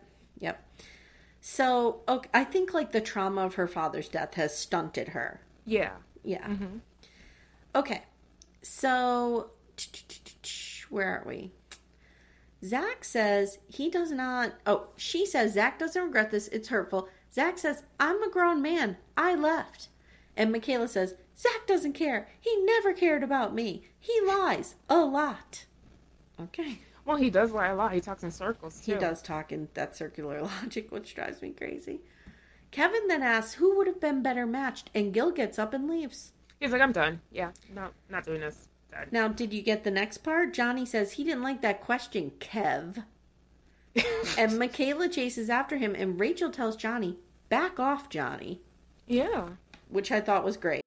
So, okay, I think, like, the trauma of her father's death has stunted her. Yeah. Mm-hmm. Okay. So... Where are we? Zach says he does not... Oh, she says Zach doesn't regret this. It's hurtful. Zach says, I'm a grown man. I left. And Michaela says, Zach doesn't care. He never cared about me. He lies a lot. Okay. Well, he does lie a lot. He talks in circles, too. He does talk in that circular logic, which drives me crazy. Kevin then asks who would have been better matched, and Gil gets up and leaves. He's like, I'm done. Yeah, no, not doing this. Now, did you get the next part? Johnny says he didn't like that question, Kev. And Michaela chases after him, and Rachel tells Johnny, back off, Johnny. Yeah. Which I thought was great.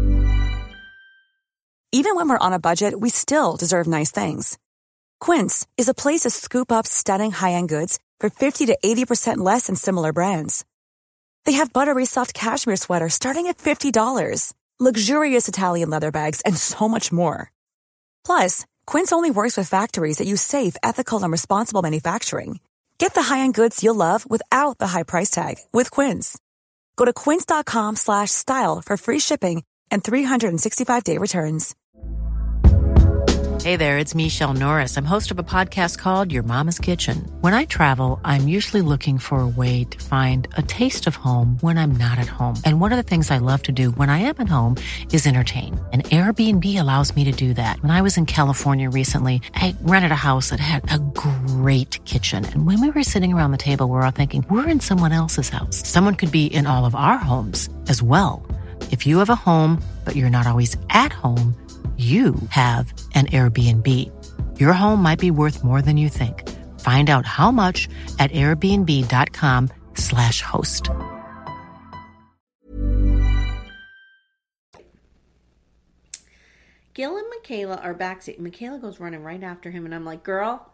Even when we're on a budget, we still deserve nice things. Quince is a place to scoop up stunning high-end goods for 50 to 80% less than similar brands. They have buttery soft cashmere sweaters starting at $50, luxurious Italian leather bags, and so much more. Plus, Quince only works with factories that use safe, ethical, and responsible manufacturing. Get the high-end goods you'll love without the high price tag with Quince. Go to quince.com/style for free shipping and 365-day returns. Hey there, it's Michelle Norris. I'm host of a podcast called Your Mama's Kitchen. When I travel, I'm usually looking for a way to find a taste of home when I'm not at home. And one of the things I love to do when I am at home is entertain. And Airbnb allows me to do that. When I was in California recently, I rented a house that had a great kitchen. And when we were sitting around the table, we were all thinking, we're in someone else's house. Someone could be in all of our homes as well. If you have a home, but you're not always at home, you have an Airbnb. Your home might be worth more than you think. Find out how much at airbnb.com/host. Gil and Michaela are backstage. Michaela goes running right after him, and I'm like, girl,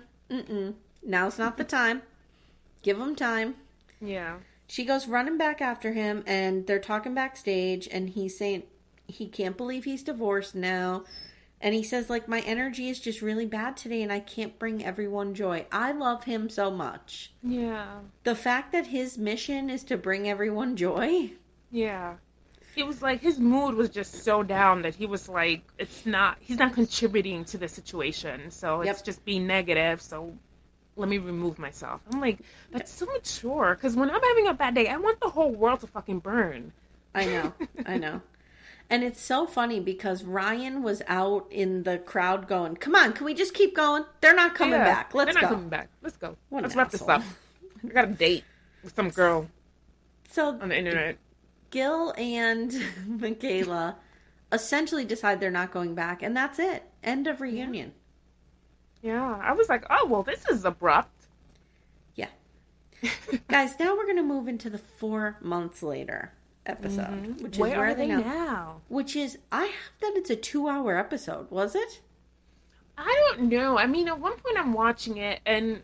now's not the time. Give him time. Yeah. She goes running back after him, and they're talking backstage, and he's saying he can't believe he's divorced now. And he says, like, my energy is just really bad today, and I can't bring everyone joy. I love him so much. Yeah. The fact that his mission is to bring everyone joy. Yeah. It was like his mood was just so down that he was like, he's not contributing to the situation. So it's just being negative. So let me remove myself. I'm like, that's so mature. Because when I'm having a bad day, I want the whole world to fucking burn. I know. And it's so funny because Ryan was out in the crowd going, come on, can we just keep going? They're not coming back. Let's go. They're not coming back. Let's go. Let's wrap this asshole. up. I got a date with some girl on the internet. Gil and Michaela essentially decide they're not going back, and that's it. End of reunion. Yeah. I was like, oh, well, this is abrupt. Yeah. Guys, now we're going to move into the 4 months later episode, which is where are they now? Which is, I have that it's a 2-hour episode. Was it? I don't know. I mean, at one point I'm watching it and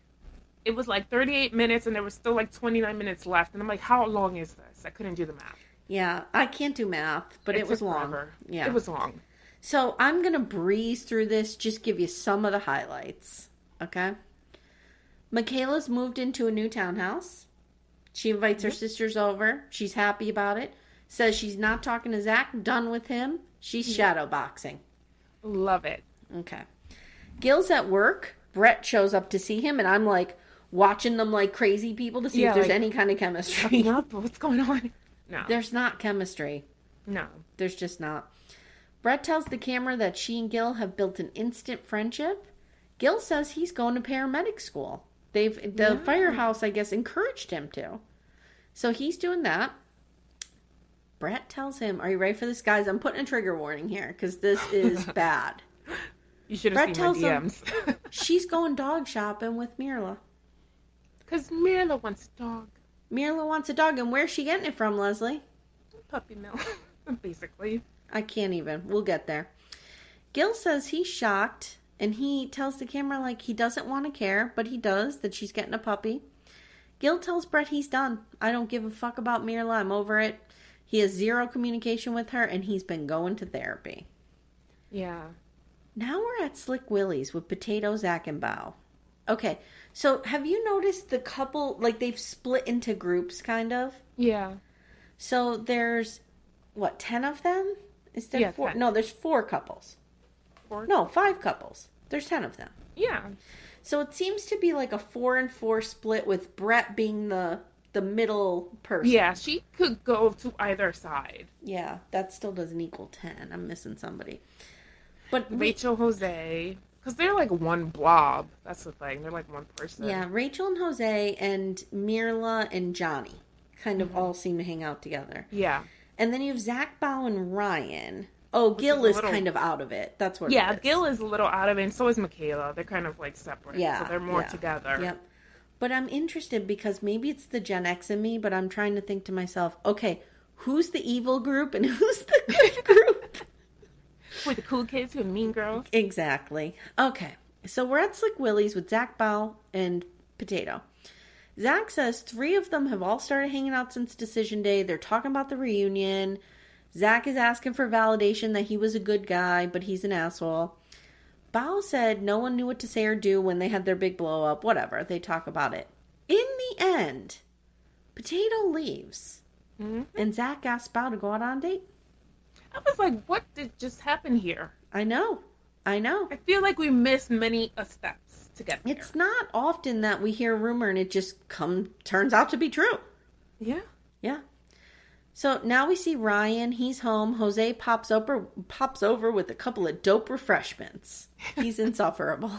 it was like 38 minutes and there was still like 29 minutes left. And I'm like, how long is this? I couldn't do the math. Yeah, I can't do math, but it was long. Forever. Yeah. It was long. So I'm going to breeze through this, just give you some of the highlights. Okay? Michaela's moved into a new townhouse. She invites her sisters over. She's happy about it. Says she's not talking to Zach. Done with him. She's shadowboxing. Love it. Okay. Gil's at work. Brett shows up to see him, and I'm like watching them like crazy people to see if there's any kind of chemistry. What's going on? No. There's not chemistry. No. There's just not. Brett tells the camera that she and Gil have built an instant friendship. Gil says he's going to paramedic school. The firehouse, I guess, encouraged him to. So he's doing that. Brett tells him, are you ready for this, guys? I'm putting a trigger warning here because this is bad. You should have seen my DMs. She's going dog shopping with Mirla. Because Mirla wants a dog. Mirla wants a dog. And where's she getting it from, Leslie? Puppy mill, basically. I can't even. We'll get there. Gil says he's shocked. And he tells the camera like he doesn't want to care, but he does, that she's getting a puppy. Gil tells Brett he's done. I don't give a fuck about Mirla. I'm over it. He has zero communication with her, and he's been going to therapy. Yeah. Now we're at Slick Willie's with Potato, Zach, and Bao. Okay, so have you noticed the couple, like they've split into groups, kind of? Yeah. So there's, 10 of them? Is there 4? 10. No, there's 4 couples. 4? No, 5 couples. There's 10 of them. Yeah. So it seems to be like a 4-and-4 split with Brett being the middle person. Yeah, she could go to either side. Yeah, that still doesn't equal 10. I'm missing somebody. But Rachel, Jose, because they're like one blob. That's the thing. They're like one person. Yeah, Rachel and Jose and Mirla and Johnny kind of all seem to hang out together. Yeah. And then you have Zach, Bao, and Ryan. Oh, Gil is kind of out of it. That's what it is. Yeah, Gil is a little out of it, and so is Michaela. They're kind of like separate. Yeah. So they're more together. Yep. But I'm interested because maybe it's the Gen X in me, but I'm trying to think to myself, okay, who's the evil group and who's the good group? With the cool kids who are mean girls. Exactly. Okay. So we're at Slick Willie's with Zach Bell and Potato. Zach says 3 of them have all started hanging out since decision day. They're talking about the reunion. Zach is asking for validation that he was a good guy, but he's an asshole. Bao said no one knew what to say or do when they had their big blow up. Whatever. They talk about it. In the end, Potato leaves. Mm-hmm. And Zach asks Bao to go out on a date. I was like, what did just happen here? I know. I feel like we missed many steps to get there. It's not often that we hear a rumor and it just turns out to be true. Yeah. Yeah. So now we see Ryan. He's home. Jose pops over with a couple of dope refreshments. He's insufferable.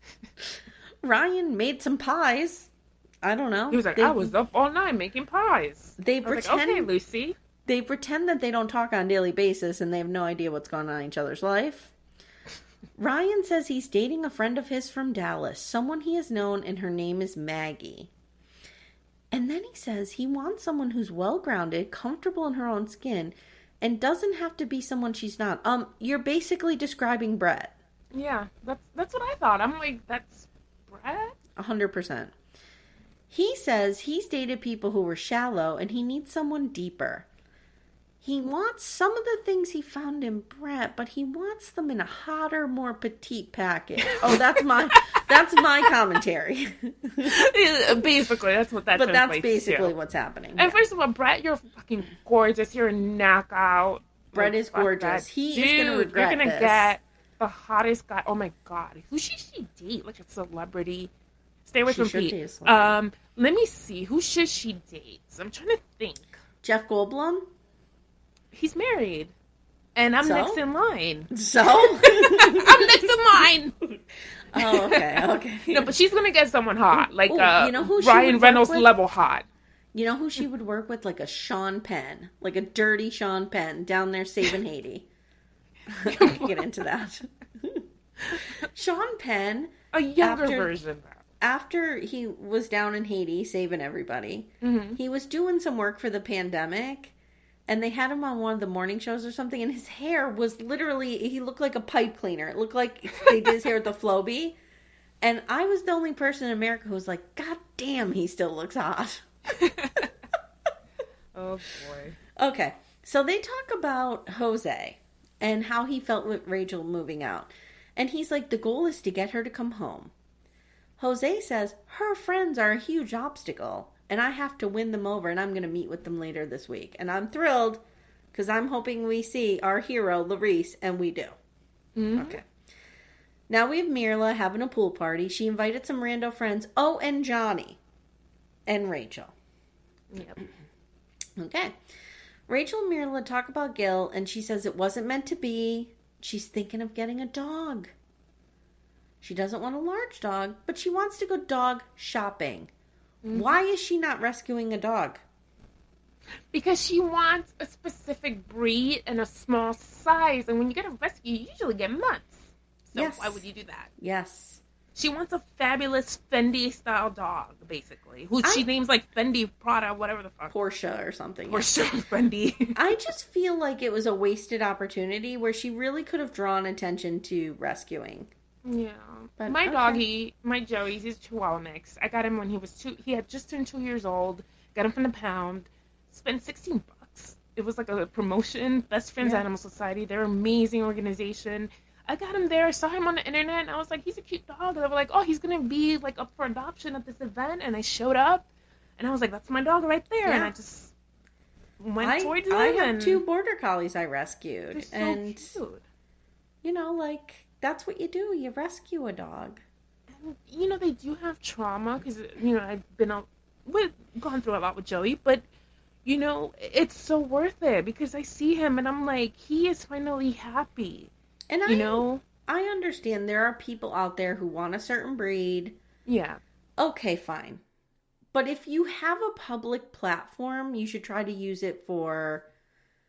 Ryan made some pies. I don't know. He was like, I was up all night making pies. They pretend, like, okay, Lucy. They pretend that they don't talk on a daily basis and they have no idea what's going on in each other's life. Ryan says he's dating a friend of his from Dallas, someone he has known, and her name is Maggie. And then he says he wants someone who's well-grounded, comfortable in her own skin, and doesn't have to be someone she's not. You're basically describing Brett. Yeah, that's what I thought. I'm like, that's Brett? 100%. He says he's dated people who were shallow, and he needs someone deeper. He wants some of the things he found in Brett, but he wants them in a hotter, more petite package. Oh, that's my commentary. Basically, that's what that. But that's basically what's happening. And first of all, Brett, you're fucking gorgeous. You're a knockout. Brett is gorgeous. He is going to regret You're gonna get the hottest guy. Oh my god, who should she date? Like a celebrity. Stay away from Pete. Let me see. Who should she date? I'm trying to think. Jeff Goldblum. He's married. And I'm next in line. So? I'm next in line. Oh, okay. No, but she's going to get someone hot. Like, you know who Ryan Reynolds level hot. You know who she would work with? Like a Sean Penn. Like a dirty Sean Penn down there saving Haiti. I can get into that. Sean Penn. A younger version. After he was down in Haiti saving everybody, he was doing some work for the pandemic. And they had him on one of the morning shows or something, and his hair was literally, he looked like a pipe cleaner. It looked like they did his hair with the Flowbee. And I was the only person in America who was like, God damn, he still looks hot. Oh, boy. Okay, so they talk about Jose and how he felt with Rachel moving out. And he's like, the goal is to get her to come home. Jose says her friends are a huge obstacle. And I have to win them over, and I'm going to meet with them later this week. And I'm thrilled, because I'm hoping we see our hero, Larisse, and we do. Mm-hmm. Okay. Now we have Mirla having a pool party. She invited some rando friends. Oh, and Johnny. And Rachel. Yep. Okay. Rachel and Mirla talk about Gil, and she says it wasn't meant to be. She's thinking of getting a dog. She doesn't want a large dog, but she wants to go dog shopping. Mm-hmm. Why is she not rescuing a dog? Because she wants a specific breed and a small size. And when you get a rescue, you usually get mutts. So yes. Why would you do that? Yes. She wants a fabulous Fendi-style dog, basically. Who she names like Fendi, Prada, whatever the fuck. Portia or something. Portia, Fendi. I just feel like it was a wasted opportunity where she really could have drawn attention to rescuing. Yeah. But, my doggy, my Joey's, he's a Chihuahua mix. I got him when he had just turned 2 years old. Got him from the pound. Spent $16. It was like a promotion. Best Friends Animal Society. They're an amazing organization. I got him there. I saw him on the internet and I was like, he's a cute dog. And they were like, oh, he's going to be like up for adoption at this event. And I showed up and I was like, that's my dog right there. Yeah. And I just went towards him. I have 2 border collies I rescued. They're so cute. You know, like, that's what you do. You rescue a dog. And, you know, they do have trauma because, you know, I've gone through a lot with Joey, but, you know, it's so worth it because I see him and I'm like, he is finally happy. And I understand there are people out there who want a certain breed. Yeah. Okay, fine. But if you have a public platform, you should try to use it for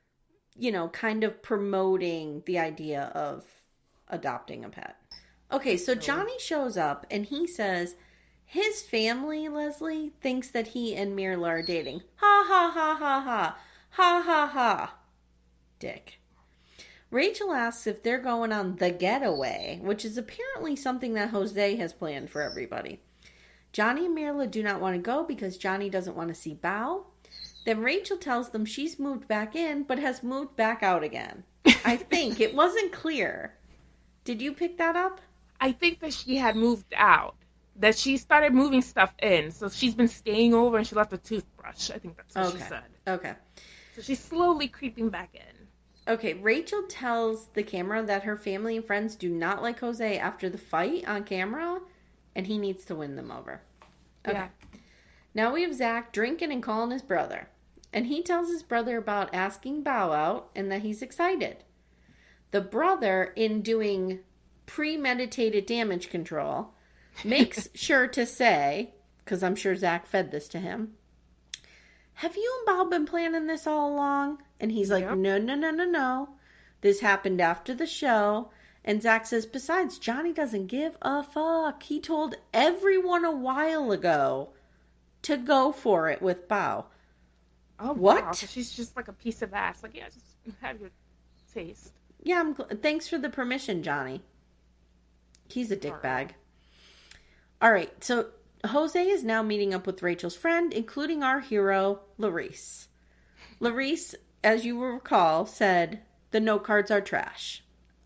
kind of promoting the idea of adopting a pet. Okay, so Johnny shows up and he says his family, Leslie, thinks that he and Mirla are dating. Ha ha ha ha ha. Ha ha ha. Dick. Rachel asks if they're going on the getaway, which is apparently something that Jose has planned for everybody. Johnny and Mirla do not want to go because Johnny doesn't want to see Bao. Then Rachel tells them she's moved back in, but has moved back out again. I think it wasn't clear. Did you pick that up? I think that she had moved out. That she started moving stuff in. So she's been staying over and she left a toothbrush. I think that's what she said. Okay. So she's slowly creeping back in. Okay, Rachel tells the camera that her family and friends do not like Jose after the fight on camera, and he needs to win them over. Okay. Yeah. Now we have Zach drinking and calling his brother. And he tells his brother about asking Bao out and that he's excited. The brother, in doing premeditated damage control, makes sure to say, because I'm sure Zach fed this to him, have you and Bao been planning this all along? And he's like, no. This happened after the show. And Zach says, besides, Johnny doesn't give a fuck. He told everyone a while ago to go for it with Bao. Oh, what? Wow. So she's just like a piece of ass. Like, yeah, just have your taste. Yeah, thanks for the permission, Johnny. He's a dickbag. All right, so Jose is now meeting up with Rachel's friend, including our hero, Laurice. Laurice, as you will recall, said the note cards are trash.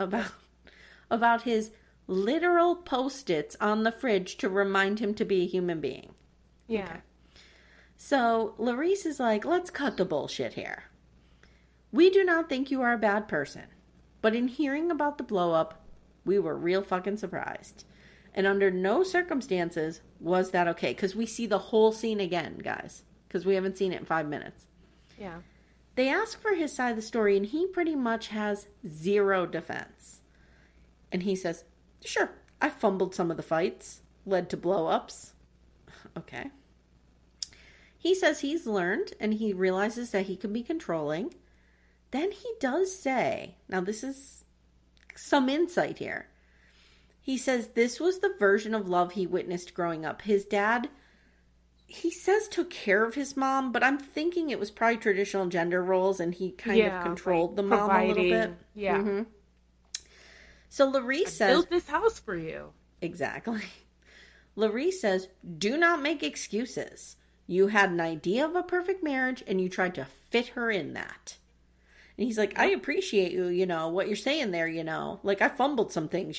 About his literal Post-its on the fridge to remind him to be a human being. Yeah. Okay. So Laurice is like, let's cut the bullshit here. We do not think you are a bad person. But in hearing about the blow-up, we were real fucking surprised. And under no circumstances was that okay. Because we see the whole scene again, guys. Because we haven't seen it in 5 minutes. Yeah. They ask for his side of the story, and he pretty much has zero defense. And he says, sure, I fumbled some of the fights. Led to blow-ups. Okay. He says he's learned, and he realizes that he can be controlling. Then he does say, now this is some insight here. He says this was the version of love he witnessed growing up. His dad, he says, took care of his mom, but I'm thinking it was probably traditional gender roles, and he kind of controlled the mom a little bit. Yeah. Mm-hmm. So Laurice says, built this house for you. Exactly. Laurice says, do not make excuses. You had an idea of a perfect marriage, and you tried to fit her in that. And he's like, I appreciate you, what you're saying there, Like, I fumbled some things,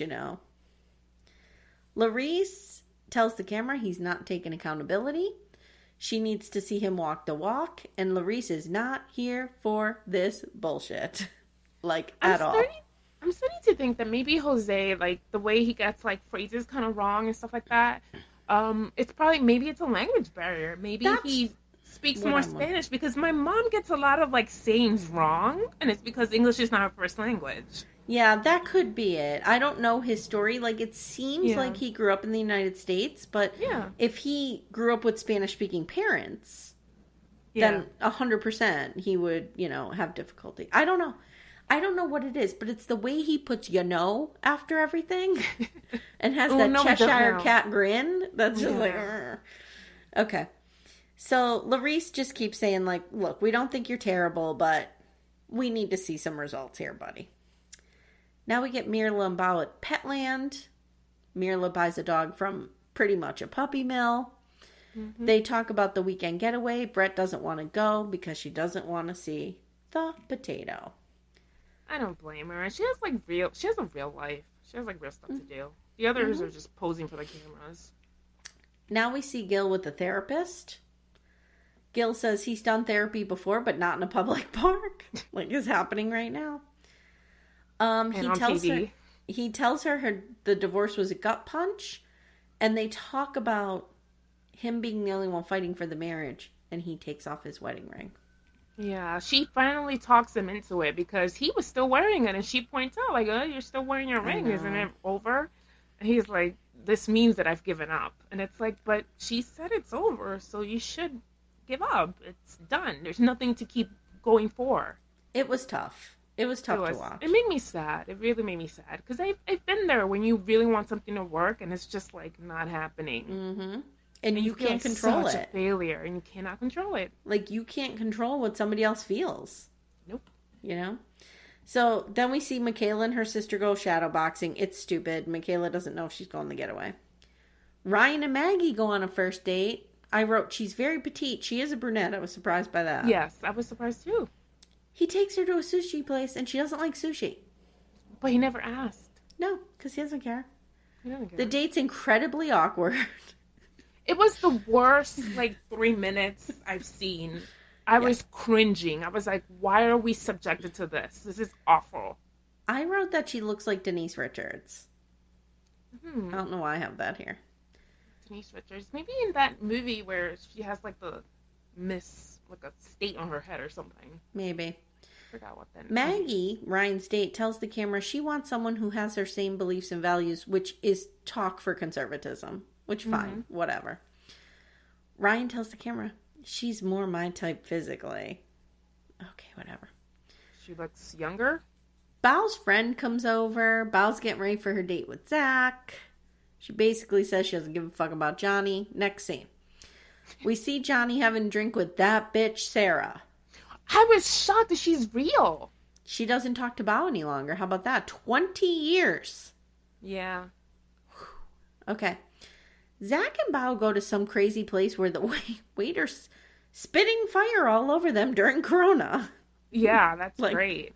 Laurice tells the camera he's not taking accountability. She needs to see him walk the walk, and Laurice is not here for this bullshit. At all. I'm starting to think that maybe Jose, the way he gets, phrases kind of wrong and stuff like that, it's probably, maybe it's a language barrier. Maybe he speaks more Spanish, because my mom gets a lot of, sayings wrong, and it's because English is not her first language. Yeah, that could be it. I don't know his story. It seems like he grew up in the United States, but if he grew up with Spanish-speaking parents, then 100% he would, have difficulty. I don't know. I don't know what it is, but it's the way he puts after everything and has that Cheshire cat grin. That's just okay. So Laurice just keeps saying, look, we don't think you're terrible, but we need to see some results here, buddy. Now we get Mirla and Bao at Petland. Mirla buys a dog from pretty much a puppy mill. Mm-hmm. They talk about the weekend getaway. Brett doesn't want to go because she doesn't want to see the potato. I don't blame her. She has she has a real life. She has real stuff to do. The others are just posing for the cameras. Now we see Gil with the therapist. Gil says he's done therapy before, but not in a public park, is happening right now. He tells her the divorce was a gut punch, and they talk about him being the only one fighting for the marriage, and he takes off his wedding ring. Yeah, she finally talks him into it because he was still wearing it, and she points out, you're still wearing your ring, isn't it over? And he's like, this means that I've given up. And it's but she said it's over, so you should give up. It's done. There's nothing to keep going for. It was tough. It was tough to watch. It made me sad. It really made me sad. Because I've been there when you really want something to work and it's just, like, not happening. Mm-hmm. And you can't control such it. A failure, and you cannot control it. Like, you can't control what somebody else feels. Nope. You know? So then we see Michaela and her sister go shadowboxing. It's stupid. Michaela doesn't know if she's going to getaway. Ryan and Maggie go on a first date. I wrote, she's very petite. She is a brunette. I was surprised by that. Yes, I was surprised too. He takes her to a sushi place, and she doesn't like sushi. But he never asked. No, because he doesn't care. He doesn't care. The date's incredibly awkward. It was the worst, 3 minutes I've seen. I was cringing. I was like, why are we subjected to this? This is awful. I wrote that she looks like Denise Richards. I don't know why I have that here. Denise Richards. Maybe in that movie where she has, the miss, a state on her head or something. Maybe. I forgot what that Maggie, Ryan's date, tells the camera she wants someone who has her same beliefs and values, which is talk for conservatism. Which, fine, whatever. Ryan tells the camera, she's more my type physically. Okay, whatever. She looks younger? Bao's friend comes over. Bao's getting ready for her date with Zach. She basically says she doesn't give a fuck about Johnny. Next scene. We see Johnny having a drink with that bitch, Sarah. I was shocked that she's real. She doesn't talk to Bao any longer. How about that? 20 years. Yeah. Okay. Zach and Bao go to some crazy place where the waiter's spitting fire all over them during Corona. Yeah, that's great.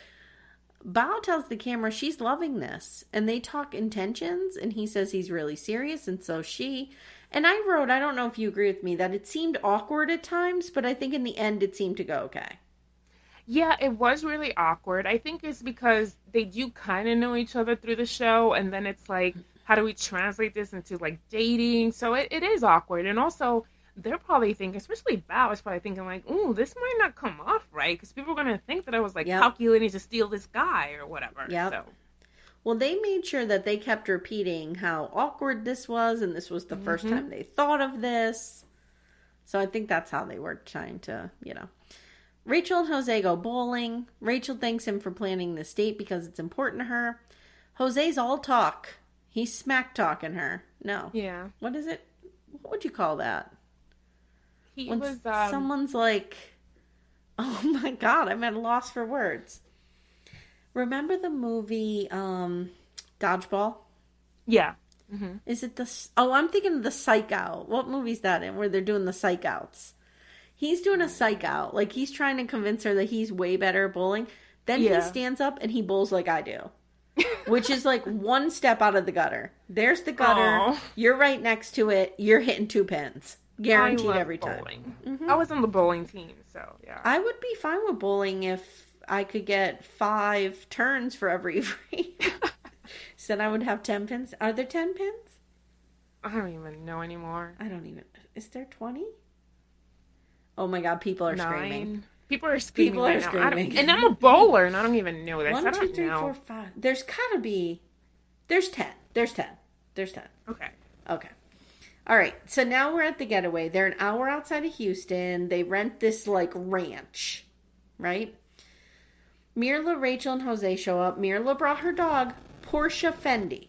Bao tells the camera she's loving this. And they talk intentions. And he says he's really serious. And so she. And I wrote, I don't know if you agree with me, that it seemed awkward at times. But I think in the end it seemed to go okay. Yeah, it was really awkward. I think it's because they do kind of know each other through the show. And then it's like, how do we translate this into dating? So it is awkward. And also, they're probably thinking, especially Bao is probably thinking ooh, this might not come off right. Because people are going to think that I was calculating to steal this guy or whatever. Yeah. So. Well, they made sure that they kept repeating how awkward this was. And this was the first time they thought of this. So I think that's how they were trying to, Rachel and Jose go bowling. Rachel thanks him for planning this date because it's important to her. Jose's all talk. He's smack talking her. No. Yeah. What is it? What would you call that? When someone's like, oh my God, I'm at a loss for words. Remember the movie Dodgeball? Yeah. Mm-hmm. Is it I'm thinking of the Psych Out. What movie's that in where they're doing the Psych Outs? He's doing a Psych Out. He's trying to convince her that he's way better at bowling. Then he stands up and he bowls like I do. Which is one step out of the gutter. There's the gutter. Aww. You're right next to it. You're hitting 2 pins. Guaranteed every time. Mm-hmm. I was on the bowling team, so yeah. I would be fine with bowling if I could get 5 turns for every free. So then I would have 10 pins. Are there 10 pins? I don't even know anymore. Is there 20? Oh my God, people are 9. Screaming. People are screaming. People are screaming. And I'm a bowler, and I don't even know this. 1, 2, 3, 4, 5. There's gotta be. There's 10. There's 10. There's 10. Okay. All right. So now we're at the getaway. They're an hour outside of Houston. They rent this ranch, right? Mirla, Rachel, and Jose show up. Mirla brought her dog, Portia Fendi.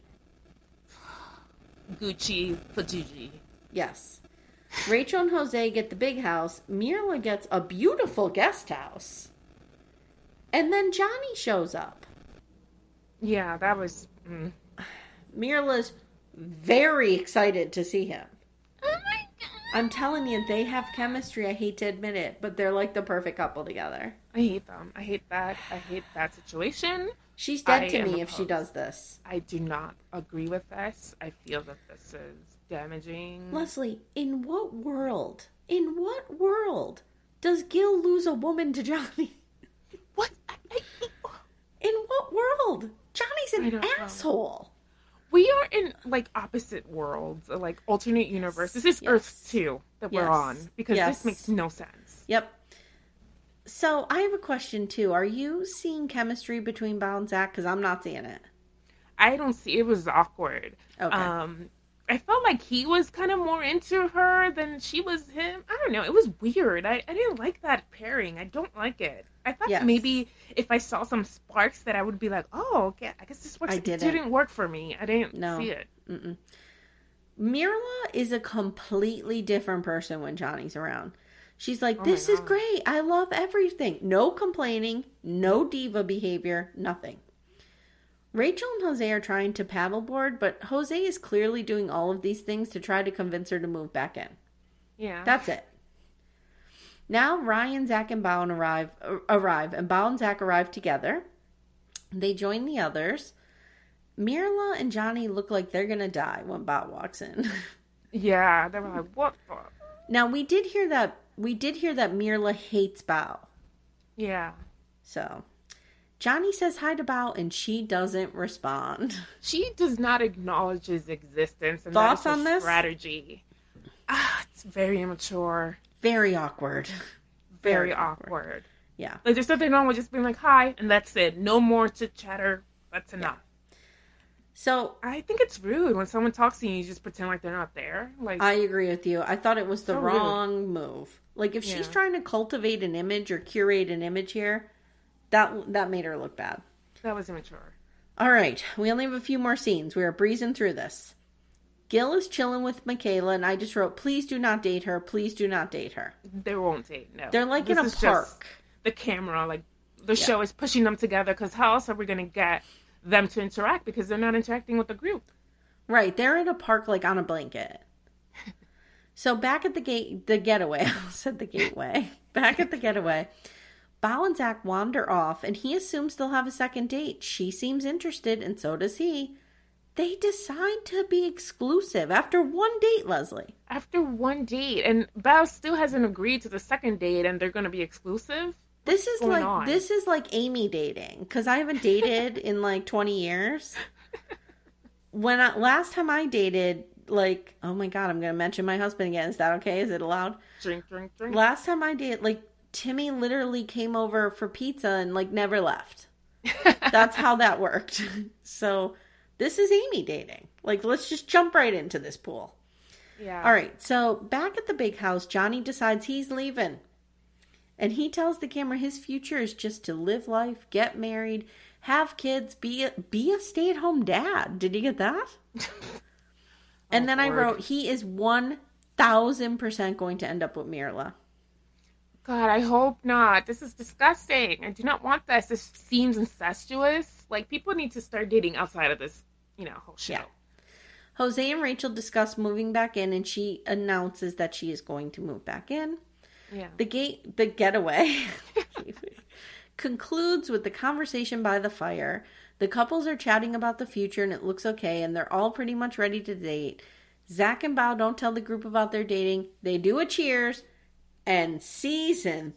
Gucci Pajuji. Yes. Rachel and Jose get the big house. Mirla gets a beautiful guest house. And then Johnny shows up. Yeah, that was... Mirla's very excited to see him. Oh my God. I'm telling you, they have chemistry. I hate to admit it, but they're the perfect couple together. I hate them. I hate that. I hate that situation. She's dead to me if she does this. I do not agree with this. I feel that this is damaging. Leslie, in what world does Gil lose a woman to Johnny? What? In what world? Johnny's an asshole. We are in opposite worlds, alternate universes. This is Earth 2 that we're on because this makes no sense. Yep. So I have a question too. Are you seeing chemistry between Bao and Zach? Because I'm not seeing it. I don't see. It was awkward. Okay. I felt like he was kind of more into her than she was him. I don't know. It was weird. I didn't like that pairing. I don't like it. I thought maybe if I saw some sparks that I would be like, oh, okay, I guess this works. It didn't work for me. I didn't see it. Mm-mm. Mirla is a completely different person when Johnny's around. She's like, this is great. I love everything. No complaining, no diva behavior, nothing. Rachel and Jose are trying to paddleboard, but Jose is clearly doing all of these things to try to convince her to move back in. Yeah. That's it. Now Ryan, Zach, and Bao arrive, and Bao and Zach arrive together. They join the others. Mirla and Johnny look like they're going to die when Bao walks in. Yeah, they were like, what the? Now, we did hear that Mirla hates Bao. Yeah. So, Johnny says hi to Bao, and she doesn't respond. She does not acknowledge his existence. And thoughts on this? Strategy. It's very immature. Very awkward. Very awkward. Yeah. Like, there's something wrong with just being like, hi, and that's it. No more chit-chatter. That's enough. Yeah. So, I think it's rude when someone talks to you, you just pretend like they're not there. Like, I agree with you. I thought it was the wrong move. Like, if she's trying to cultivate an image or curate an image here, that made her look bad. That was immature. All right. We only have a few more scenes. We are breezing through this. Gil is chilling with Michaela, and I just wrote, please do not date her. Please do not date her. They won't date, no. They're like in a park. The camera, like, the show is pushing them together, because how else are we going to get them to interact? Because they're not interacting with the group. Right. They're in a park, like, on a blanket. So back at the getaway, I said the gateway. Back at the getaway, Bao and Zach wander off, and he assumes they'll have a second date. She seems interested, and so does he. They decide to be exclusive after one date, Leslie. After one date, and Bao still hasn't agreed to the second date, and they're going to be exclusive? This is like Amy dating, because I haven't dated in like 20 years. Last time I dated, like, oh my God, I'm going to mention my husband again. Is that okay? Is it allowed? Drink. Last time I dated, like, Timmy literally came over for pizza and like never left. That's how that worked. So this is Amy dating. Like, let's just jump right into this pool. Yeah. All right. So back at the big house, Johnny decides he's leaving. And he tells the camera his future is just to live life, get married, have kids, be a stay-at-home dad. Did you get that? And then I wrote, he is 1,000% going to end up with Mirla. God, I hope not. This is disgusting. I do not want this. This seems incestuous. Like, people need to start dating outside of this, whole show. Yeah. Jose and Rachel discuss moving back in, and she announces that she is going to move back in. Yeah. The getaway concludes with the conversation by the fire. The couples are chatting about the future, and it looks okay, and they're all pretty much ready to date. Zach and Bao don't tell the group about their dating. They do a cheers, and season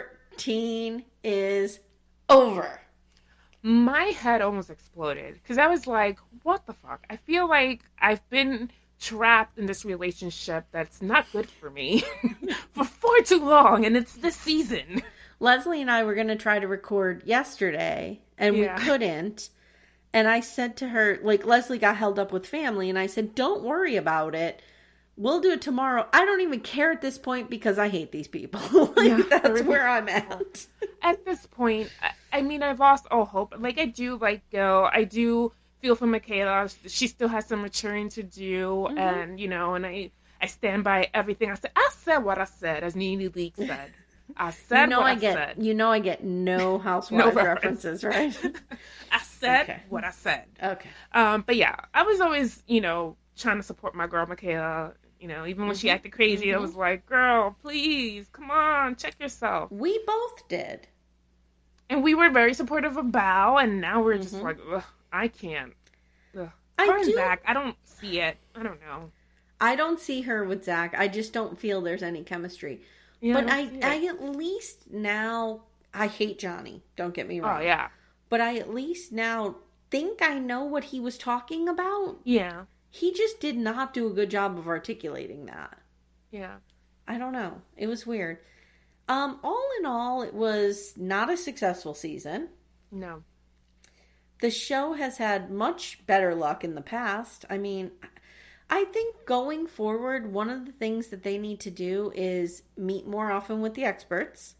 13 is over. My head almost exploded, because I was like, what the fuck? I feel like I've been trapped in this relationship that's not good for me for far too long, and it's this season. Leslie and I were going to try to record yesterday, and we couldn't. And I said to her, like, Leslie got held up with family, and I said, don't worry about it. We'll do it tomorrow. I don't even care at this point because I hate these people. That's where I'm at. At this point, I mean, I've lost all hope. Like, I do like Gil. I do feel for Michaela. She still has some maturing to do. Mm-hmm. And, and I stand by everything I said. I said what I said, as NeNe Leakes said. I said what I said. I get no Housewives references, right? I said what I said. Okay. But yeah, I was always, trying to support my girl Michaela. Even when she acted crazy, I was like, girl, please, come on, check yourself. We both did. And we were very supportive of Bao, and now we're just like, ugh, I can't. Ugh. Zach, I don't see it. I don't know. I don't see her with Zach. I just don't feel there's any chemistry. Yeah, but I at least now, I hate Johnny. Don't get me wrong. Oh, yeah. But I at least now think I know what he was talking about. Yeah. He just did not do a good job of articulating that. Yeah. I don't know. It was weird. All in all, it was not a successful season. No. The show has had much better luck in the past. I mean, I think going forward, one of the things that they need to do is meet more often with the experts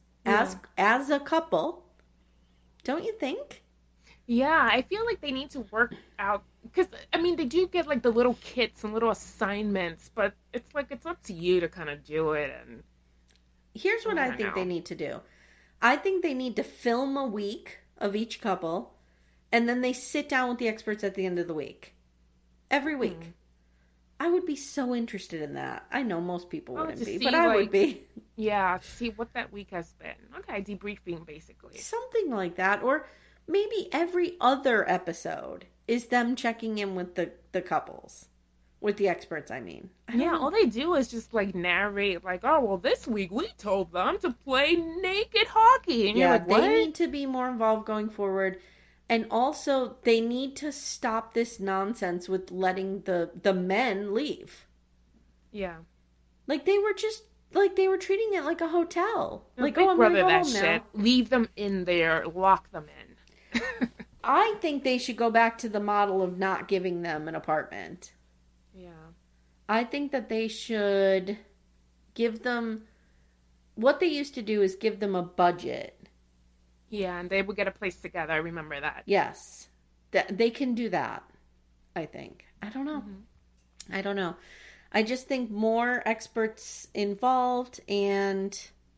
as a couple. Don't you think? Yeah, I feel like they need to work out, because, I mean, they do get, like, the little kits and little assignments, but it's like, it's up to you to kind of do it. And here's what I think they need to do. I think they need to film a week of each couple, and then they sit down with the experts at the end of the week. Every week. I would be so interested in that. I know most people wouldn't be, but I would be. Yeah, to see what that week has been. Okay, debriefing, basically. Something like that. Or maybe every other episode is them checking in with the couples. With the experts, I mean. All they do is just, like, narrate, like, oh, well, this week we told them to play naked hockey. And you're like, what? They need to be more involved going forward. And also, they need to stop this nonsense with letting the men leave. Yeah. Like, they were treating it like a hotel. Like, Big I'm Brother gonna go that home shit. now. Leave them in there. Lock them in. I think they should go back to the model of not giving them an apartment. Yeah. I think that they should give them... What they used to do is give them a budget. Yeah, and they would get a place together. I remember that. Yes. They can do that, I think. I don't know. Mm-hmm. I don't know. I just think more experts involved and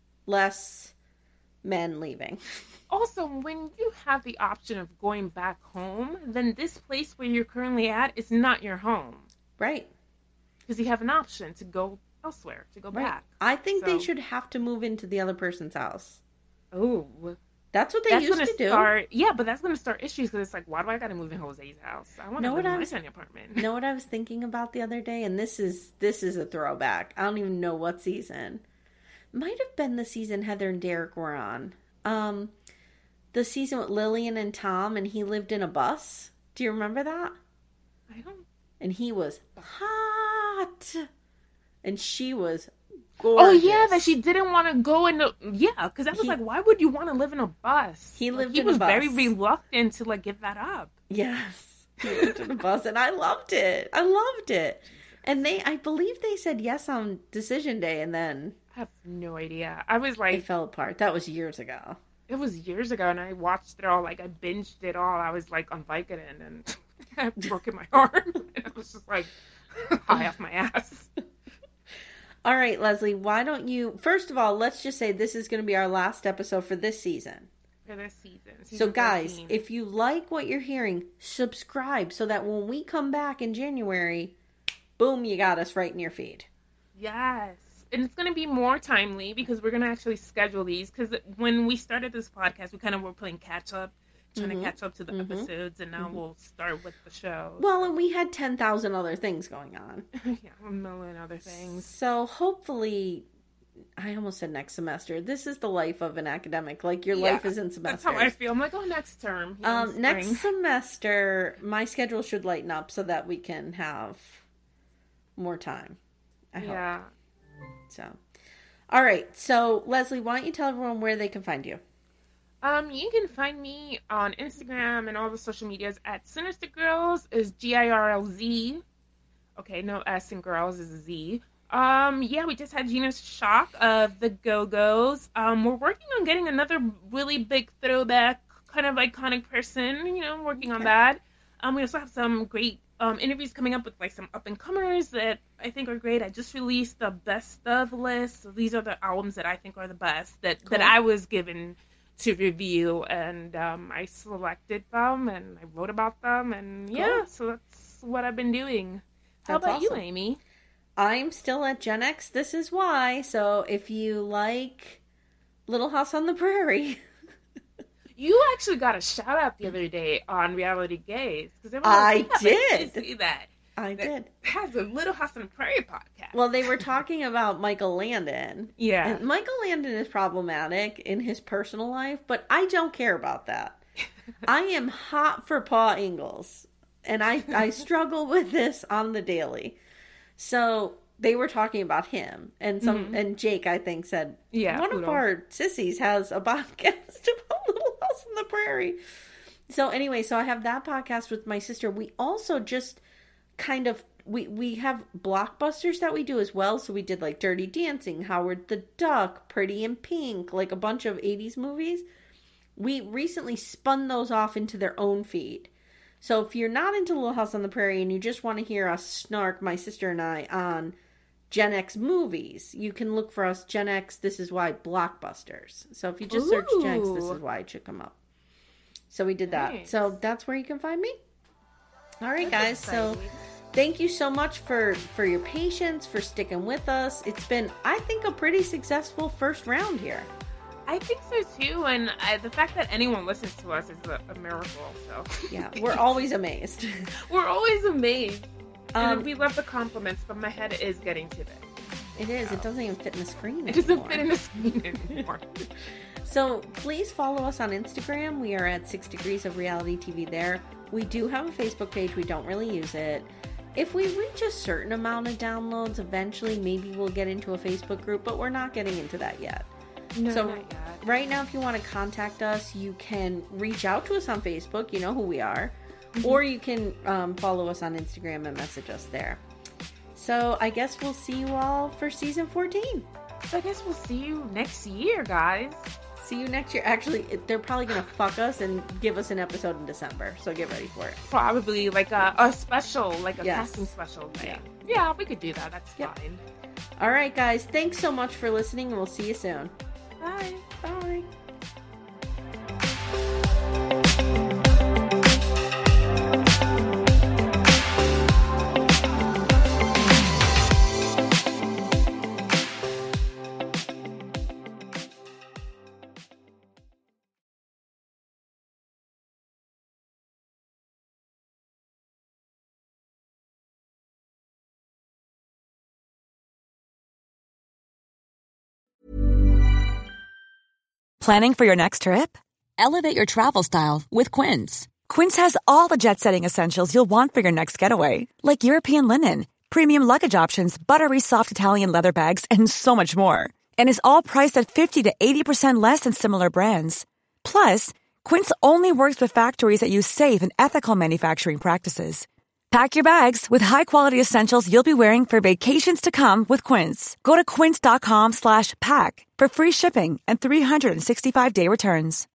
less men leaving. Also, when you have the option of going back home, then this place where you're currently at is not your home. Right. Because you have an option to go elsewhere, to go back. I think they should have to move into the other person's house. Oh. That's what they used to do. Yeah, but that's going to start issues because it's like, why do I got to move in Jose's house? I want to live in my tiny apartment. Know what I was thinking about the other day? And this is a throwback. I don't even know what season. Might have been the season Heather and Derek were on. The season with Lillian and Tom, and he lived in a bus. Do you remember that? I don't. And he was hot. And she was gorgeous. Oh, yeah, that she didn't want to go into... Yeah, because I was like, why would you want to live in a bus? He lived in a bus. He was very reluctant to, like, give that up. Yes. He lived in a bus, and I loved it. And I believe they said yes on decision day, and then... I have no idea. I was like... It fell apart. That was years ago. It was years ago, and I watched it all. Like, I binged it all. I was, like, on Vicodin, and I broke my arm. And I was just, like, high off my ass. All right, Leslie, why don't you... First of all, let's just say this is going to be our last episode for this season. So, guys, 13. If you like what you're hearing, subscribe so that when we come back in January, boom, you got us right in your feed. Yes. And it's going to be more timely because we're going to actually schedule these. Because when we started this podcast, we kind of were playing catch-up, trying to catch up to the episodes, and now we'll start with the show. Well, and we had 10,000 other things going on. Yeah, a million other things. So hopefully, I almost said next semester. This is the life of an academic. Like, your life is in semesters. That's how I feel. I'm like, oh, next term. Next semester, my schedule should lighten up so that we can have more time. I hope. So, all right. So, Leslie, why don't you tell everyone where they can find you? You can find me on Instagram and all the social medias at Sinister Girls is GIRLZ. Okay, no S in girls is a Z. Yeah, we just had Gina Shock of the Go-Go's. We're working on getting another really big throwback, kind of iconic person, working on that. We also have some great interviews coming up with like some up-and-comers that I think are great. I just released the best of list. So these are the albums that I think are the best that I was given to review, and I selected them and I wrote about them, and so that's what I've been doing. How about you, Amy? I'm still at Gen X. This is why. So if you like Little House on the Prairie. You actually got a shout out the other day on Reality Gaze. I did. See that. I did. Has a Little House on the Prairie podcast. Well, they were talking about Michael Landon. Yeah. And Michael Landon is problematic in his personal life, but I don't care about that. I am hot for Paul Ingalls. And I struggle with this on the daily. So they were talking about him. And and Jake, I think, said, one of our sissies has a podcast about Little House on the Prairie. So anyway, so I have that podcast with my sister. We also just kind of we have blockbusters that we do as well. So we did like Dirty Dancing, Howard the Duck, Pretty in Pink, like a bunch of 80s movies. We recently spun those off into their own feed. So if you're not into Little House on the Prairie and you just want to hear us snark, my sister and I, on Gen X movies, you can look for us, Gen X, This Is Why Blockbusters. So if you just search Gen X, This Is Why, it should come up. So we did that. So that's where you can find me. All right, guys. So thank you so much for your patience, for sticking with us. It's been, I think, a pretty successful first round here. I think so too, and the fact that anyone listens to us is a miracle. So yeah, we're always amazed. We're always amazed. And we love the compliments, but my head is getting too big. It is. It doesn't even fit in the screen anymore. It doesn't fit in the screen anymore. So please follow us on Instagram. We are at 6 Degrees of Reality TV there. We do have a Facebook page. We don't really use it. If we reach a certain amount of downloads, eventually maybe we'll get into a Facebook group, but we're not getting into that yet. No, so not yet. Right now, if you want to contact us, you can reach out to us on Facebook. You know who we are. Mm-hmm. Or you can follow us on Instagram and message us there. So I guess we'll see you all for season 14. So I guess we'll see you next year, guys. See you next year. Actually, they're probably going to fuck us and give us an episode in December. So get ready for it. Probably like a special, like a casting special thing. Yeah, we could do that. That's fine. All right, guys. Thanks so much for listening, and we'll see you soon. Bye. Bye. Planning for your next trip? Elevate your travel style with Quince. Quince has all the jet-setting essentials you'll want for your next getaway, like European linen, premium luggage options, buttery soft Italian leather bags, and so much more. And is all priced at 50 to 80% less than similar brands. Plus, Quince only works with factories that use safe and ethical manufacturing practices. Pack your bags with high-quality essentials you'll be wearing for vacations to come with Quince. Go to quince.com/pack for free shipping and 365-day returns.